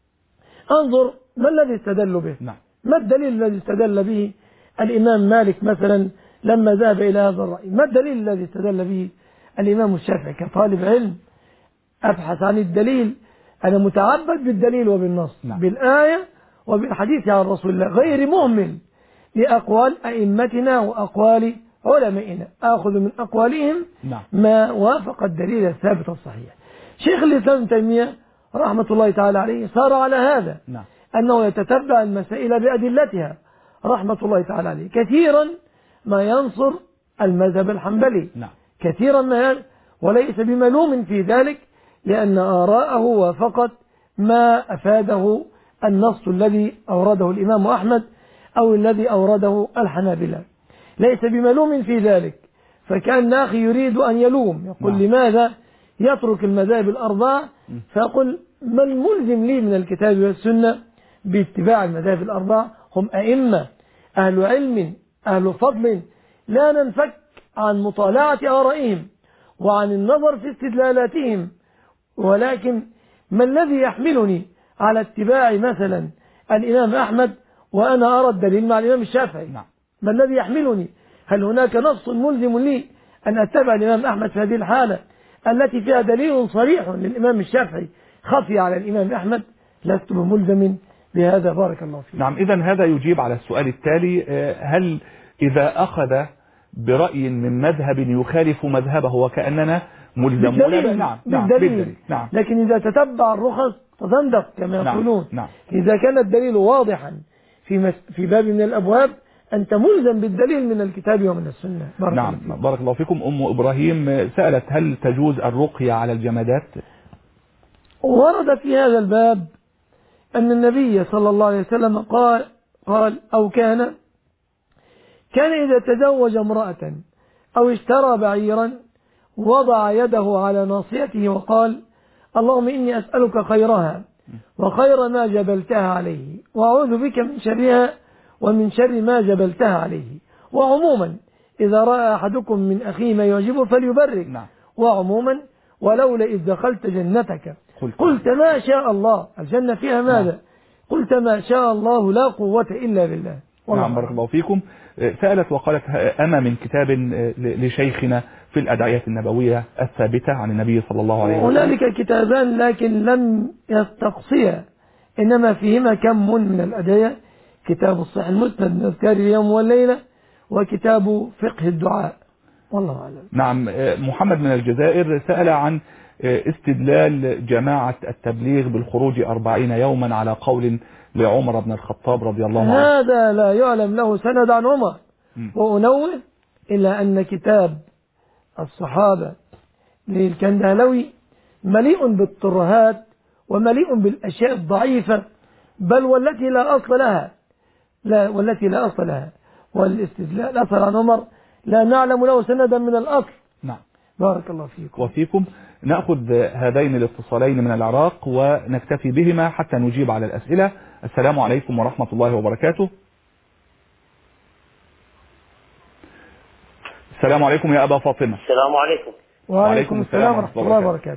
Speaker 2: أنظر ما الذي استدل به، ما الدليل الذي استدل به الإمام مالك مثلا لما ذهب إلى هذا الرأي، ما الدليل الذي استدل به الإمام الشافعي. كطالب علم أبحث عن الدليل، أنا متعبد بالدليل وبالنص بالآية وبالحديث عن رسول الله، غير مهمل لأقوال أئمتنا وأقوال علمائنا، آخذ من أقوالهم ما وافق الدليل الثابت الصحيح. شيخ الإسلام ابن تيمية رحمة الله تعالى عليه صار على هذا أنه يتتبع المسائل بأدلتها رحمة الله تعالى عليه، كثيرا ما ينصر المذهب الحنبلي كثيرا ما، وليس بملوم في ذلك لأن آراءه وافقت ما أفاده النص الذي أورده الإمام أحمد أو الذي أورده الحنابلة، ليس بملوم في ذلك. فكان أخي يريد أن يلوم يقول لماذا يترك المذاهب الأربعة، فيقول ما الملزم لي من الكتاب والسنة باتباع المذاهب الأربعة؟ هم أئمة أهل علم أهل فضل، لا ننفك عن مطالعة آرائهم وعن النظر في استدلالاتهم، ولكن ما الذي يحملني على اتباع مثلا الإمام أحمد وأنا أرى الدليل مع الإمام الشافعي؟ ما الذي يحملني؟ هل هناك نص ملزم لي أن أتبع الإمام أحمد في هذه الحالة التي فيها دليل صريح للإمام الشافعي خفي على الإمام أحمد لست بملزم بهذا. بارك الله فيك.
Speaker 1: نعم، إذن هذا يجيب على السؤال التالي: هل إذا أخذ برأي من مذهب يخالف مذهبه وكأننا ملزمون؟
Speaker 2: نعم بالدليل.
Speaker 1: نعم.
Speaker 2: لكن إذا تتبع الرخص تزندق كما يقولون.
Speaker 1: نعم.
Speaker 2: إذا كان الدليل واضحا في باب من الأبواب أنت ملزم بالدليل من الكتاب ومن السنة.
Speaker 1: نعم. بارك الله فيكم. أم إبراهيم سألت: هل تجوز الرقية على الجمادات؟
Speaker 2: ورد في هذا الباب أن النبي صلى الله عليه وسلم قال أو كان إذا تزوج امرأة أو اشترى بعيرا وضع يده على ناصيته وقال: اللهم إني أسألك خيرها وخير ما جبلتها عليه وأعوذ بك من شرها ومن شر ما جبلتها عليه. وعموما إذا رأى أحدكم من أخيه ما يعجبه فليبرك. وعموما ولولا إذ دخلت جنتك قلت ما شاء الله. الجنة فيها ماذا؟ قلت ما شاء الله لا قوة إلا بالله.
Speaker 1: نعم. بارك الله فيكم. سألت وقالت: أما من كتاب لشيخنا في الأدعية النبوية الثابتة عن النبي صلى الله عليه وسلم؟
Speaker 2: هنالك كتابان لكن لم يستقصيا، إنما فيهما كم من الأدعية: كتاب الصحيح المسند من أذكار اليوم والليلة، وكتاب فقه الدعاء. والله أعلم.
Speaker 1: نعم. محمد من الجزائر سأل عن استدلال جماعة التبليغ بالخروج 40 يوما على قول لعمر بن الخطاب رضي الله عنه.
Speaker 2: هذا لا يعلم له سند عن عمر. وأنوه إلا أن كتاب الصحابة للكندهلوي مليء بالترهات ومليء بالأشياء الضعيفة، بل والتي لا أصل لها. والاستدلال أثر عن عمر لا نعلم له سندا من الأصل.
Speaker 1: نعم.
Speaker 2: بارك الله فيكم.
Speaker 1: وفيكم. نأخذ هذين الاتصالين من العراق ونكتفي بهما حتى نجيب على الأسئلة. السلام عليكم ورحمة الله وبركاته. السلام عليكم يا أبا فاطمة.
Speaker 21: السلام عليكم.
Speaker 2: وعليكم السلام ورحمة الله وبركاته.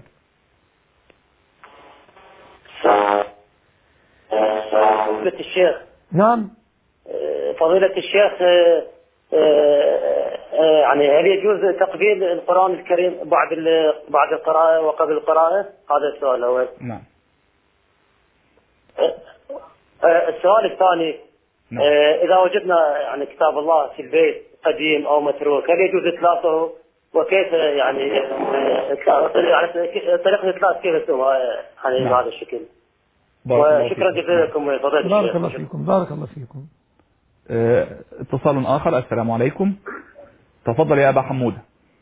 Speaker 21: فضيلة الشيخ.
Speaker 2: نعم.
Speaker 21: فضيلة الشيخ، يعني هل يجوز تقبيل القرآن الكريم بعد القراءة وقبل القراءة؟ هذا السؤال الأول.
Speaker 1: نعم.
Speaker 21: السؤال الثاني:
Speaker 1: نعم.
Speaker 21: إذا وجدنا يعني كتاب الله في البيت قديم أو متروك هل يجوز إتلافه؟ وكيف يعني طريقة الإتلاف كيف تسوى يعني بهذا الشكل؟ وشكرا جزيلا لكم فضيلة الشيخ.
Speaker 2: بارك الله فيكم. بارك الله فيكم.
Speaker 1: اتصال آخر. السلام عليكم. تفضل يا أبا حمودة.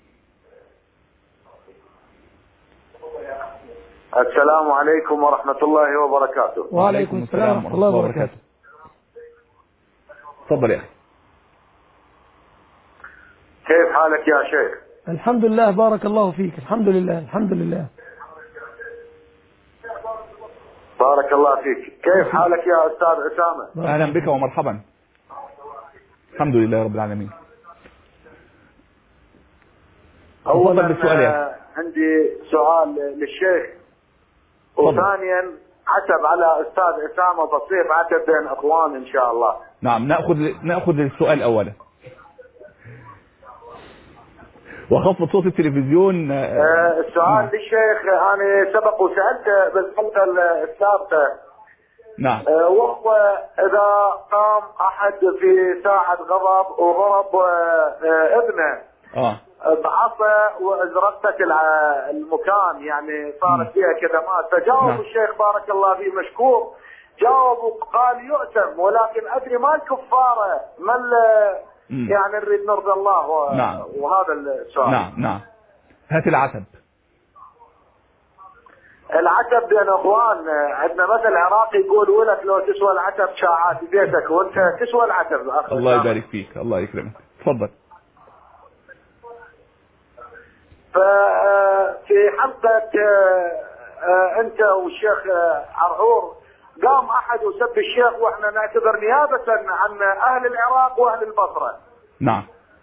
Speaker 11: السلام عليكم ورحمة الله وبركاته.
Speaker 2: وعليكم السلام ورحمة الله وبركاته.
Speaker 1: تفضل يا أخي.
Speaker 11: كيف حالك يا شيخ؟
Speaker 2: الحمد لله. بارك الله فيك. الحمد لله. الحمد لله.
Speaker 11: بارك الله فيك. كيف حالك يا أستاذ أسامة؟
Speaker 1: أهلا بك ومرحبا. الحمد لله رب العالمين.
Speaker 11: أولا عندي سؤال للشيخ، وثانيا عتب على أستاذ أسامة بسيط، عتب بين أخوان إن شاء الله.
Speaker 1: نعم. نأخذ السؤال أولا وخفض صوت التلفزيون.
Speaker 11: السؤال للشيخ أنا سبق وسألته بالحلقة السابقة.
Speaker 1: نعم.
Speaker 11: وهو إذا قام أحد في ساعة غضب وضرب ابنه بعصا وازرقت المكان، يعني صارت فيها كدمات، فجاوب الشيخ بارك الله فيه مشكور، جاوب وقال يؤتم، ولكن أدري ما الكفارة ما يعني نريد نرضى الله وهذا السؤال.
Speaker 1: نعم. هات العتب.
Speaker 11: العتب بين اخوان، عندنا مثل عراقي يقول ولك لو تسوى العتب شاعات بيتك، وانت تسوى العتب.
Speaker 1: الله يبارك فيك. الله يكرمك. تفضل.
Speaker 11: ففي حلقة انت والشيخ عرعور قام احد وسب الشيخ، واحنا نعتذر نيابة عن اهل العراق واهل البصرة.
Speaker 1: نعم.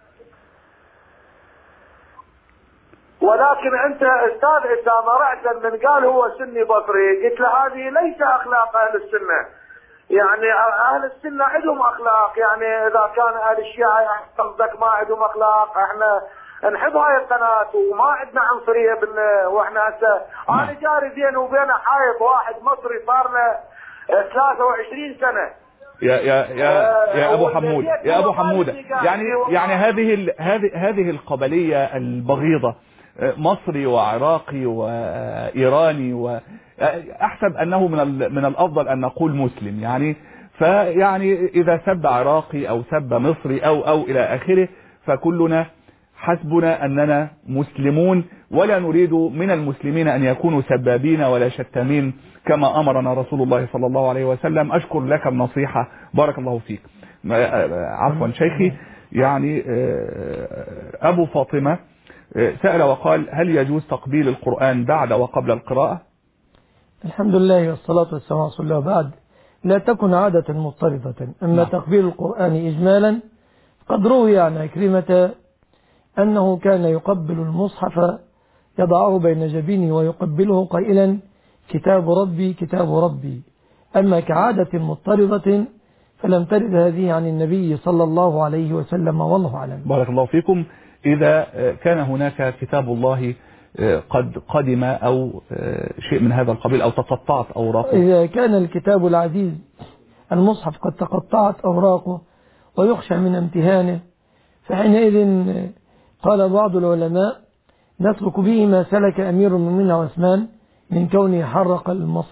Speaker 11: ولكن انت استاذ اسامه رأسا من قال هو سني بصري، قلت له هذه ليس اخلاق اهل السنه، يعني اهل السنه عندهم اخلاق، يعني اذا كان اهل الشيعه قصدك ما عندهم اخلاق، احنا
Speaker 3: نحب هاي القناه وما عندنا عنصريه واحنا هسه انا جاري بيني وبينه حائط واحد مصري صار له 23 سنه.
Speaker 1: يا ابو حمود، يا ابو حموده، يعني هذه القبليه البغيضه، مصري وعراقي وايراني، واحسب انه من الافضل ان نقول مسلم، يعني فيعني اذا سب عراقي او سب مصري او الى اخره فكلنا حسبنا اننا مسلمون، ولا نريد من المسلمين ان يكونوا سبابين ولا شتامين كما امرنا رسول الله صلى الله عليه وسلم. اشكر لك النصيحة، بارك الله فيك. عفوا شيخي، يعني ابو فاطمة سأل وقال: هل يجوز تقبيل القرآن بعد وقبل القراءة؟
Speaker 2: الحمد لله والصلاة والسلام على رسول الله. بعد لا تكن عادة مضطردة. أما تقبيل القرآن إجمالا قد روي عن عكرمة أنه كان يقبل المصحف يضعه بين جبينه ويقبله قائلا: كتاب ربي كتاب ربي. أما كعادة مضطردة فلم ترد هذه عن النبي صلى الله عليه وسلم، والله أعلم.
Speaker 1: بارك الله فيكم. إذا كان هناك كتاب الله قد قدم أو شيء من هذا القبيل أو تقطعت أوراقه،
Speaker 2: إذا كان الكتاب العزيز المصحف قد تقطعت أوراقه ويخشى من امتهانه، فحينئذ قال بعض العلماء: نسلك به ما سلك أمير المؤمنين عثمان من كونه حرق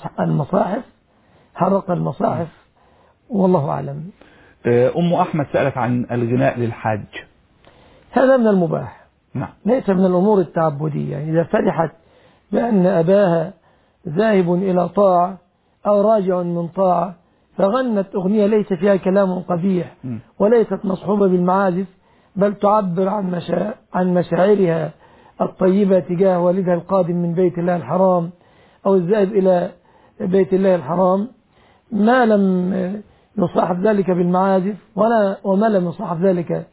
Speaker 2: المصاحف، والله أعلم.
Speaker 1: أم أحمد سألت عن الغناء للحاج.
Speaker 2: هذا من المباح،
Speaker 1: نعم،
Speaker 2: ليس من الأمور التعبدية. يعني إذا فرحت بأن أباها ذاهب إلى طاعة أو راجع من طاعة فغنت أغنية ليس فيها كلام قبيح وليست مصحوبة بالمعازف، بل تعبر عن مشاعرها الطيبة تجاه والدها القادم من بيت الله الحرام أو الذهاب إلى بيت الله الحرام، ما لم يصاحب ذلك بالمعازف وما لم يصاحب ذلك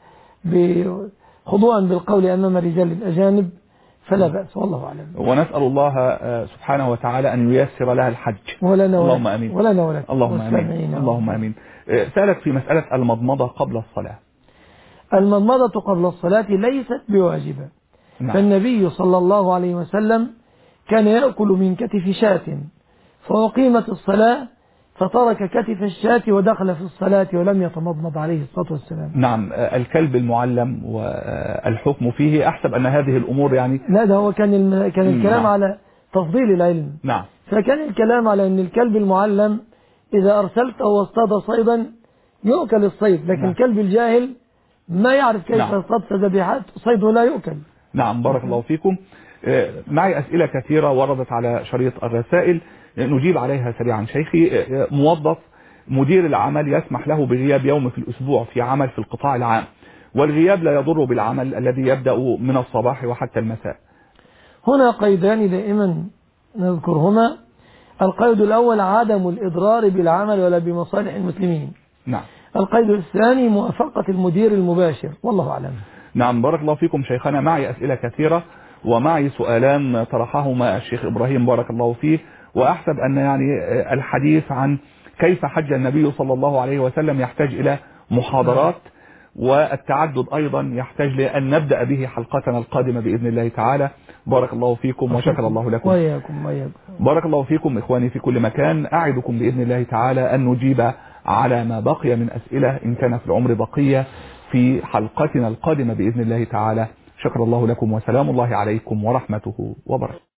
Speaker 2: خضوعا بالقول أمام رجال الأجانب فلا بأس، والله أعلم.
Speaker 1: ونسأل الله سبحانه وتعالى أن ييسر لها الحج، اللهم أمين،
Speaker 2: ولنا ولكم،
Speaker 1: اللهم أمين، اللهم أمين. سألت في مسألة المضمضة قبل الصلاة.
Speaker 2: المضمضة قبل الصلاة ليست بواجبة.
Speaker 1: نعم.
Speaker 2: فالنبي صلى الله عليه وسلم كان يأكل من كتف شاة فأقيمت الصلاة فترك كتف الشاة ودخل في الصلاة ولم يتمضمض عليه الصلاة والسلام.
Speaker 1: نعم. الكلب المعلم والحكم فيه، أحسب أن هذه الأمور يعني
Speaker 2: لا، ده هو كان الكلام على تفضيل العلم.
Speaker 1: نعم.
Speaker 2: فكان الكلام على أن الكلب المعلم إذا أرسلته واصطاد صيدا يؤكل الصيد، لكن
Speaker 1: نعم.
Speaker 2: الكلب الجاهل ما يعرف كيف يصطاد ذبيحات صيده لا يؤكل.
Speaker 1: نعم، بارك الله فيكم. معي أسئلة كثيرة وردت على شريط الرسائل نجيب عليها سريعا. شيخي، موظف مدير العمل يسمح له بغياب يوم في الأسبوع في عمل في القطاع العام، والغياب لا يضر بالعمل الذي يبدأ من الصباح وحتى المساء.
Speaker 2: هنا قيدان دائما نذكرهما. القيد الأول عدم الإضرار بالعمل ولا بمصالح المسلمين.
Speaker 1: نعم.
Speaker 2: القيد الثاني موافقة المدير المباشر، والله أعلم.
Speaker 1: نعم، بارك الله فيكم شيخنا. معي أسئلة كثيرة ومعي سؤالان طرحهما الشيخ إبراهيم بارك الله فيه، وأحسب أن يعني الحديث عن كيف حج النبي صلى الله عليه وسلم يحتاج إلى محاضرات، والتعدد أيضا يحتاج لأن نبدأ به حلقتنا القادمة بإذن الله تعالى. بارك الله فيكم وشكر الله لكم.
Speaker 2: وياكم.
Speaker 1: بارك الله فيكم إخواني في كل مكان. أعدكم بإذن الله تعالى أن نجيب على ما بقي من أسئلة إن كان في العمر بقية في حلقتنا القادمة بإذن الله تعالى. شكر الله لكم وسلام الله عليكم ورحمته وبركاته.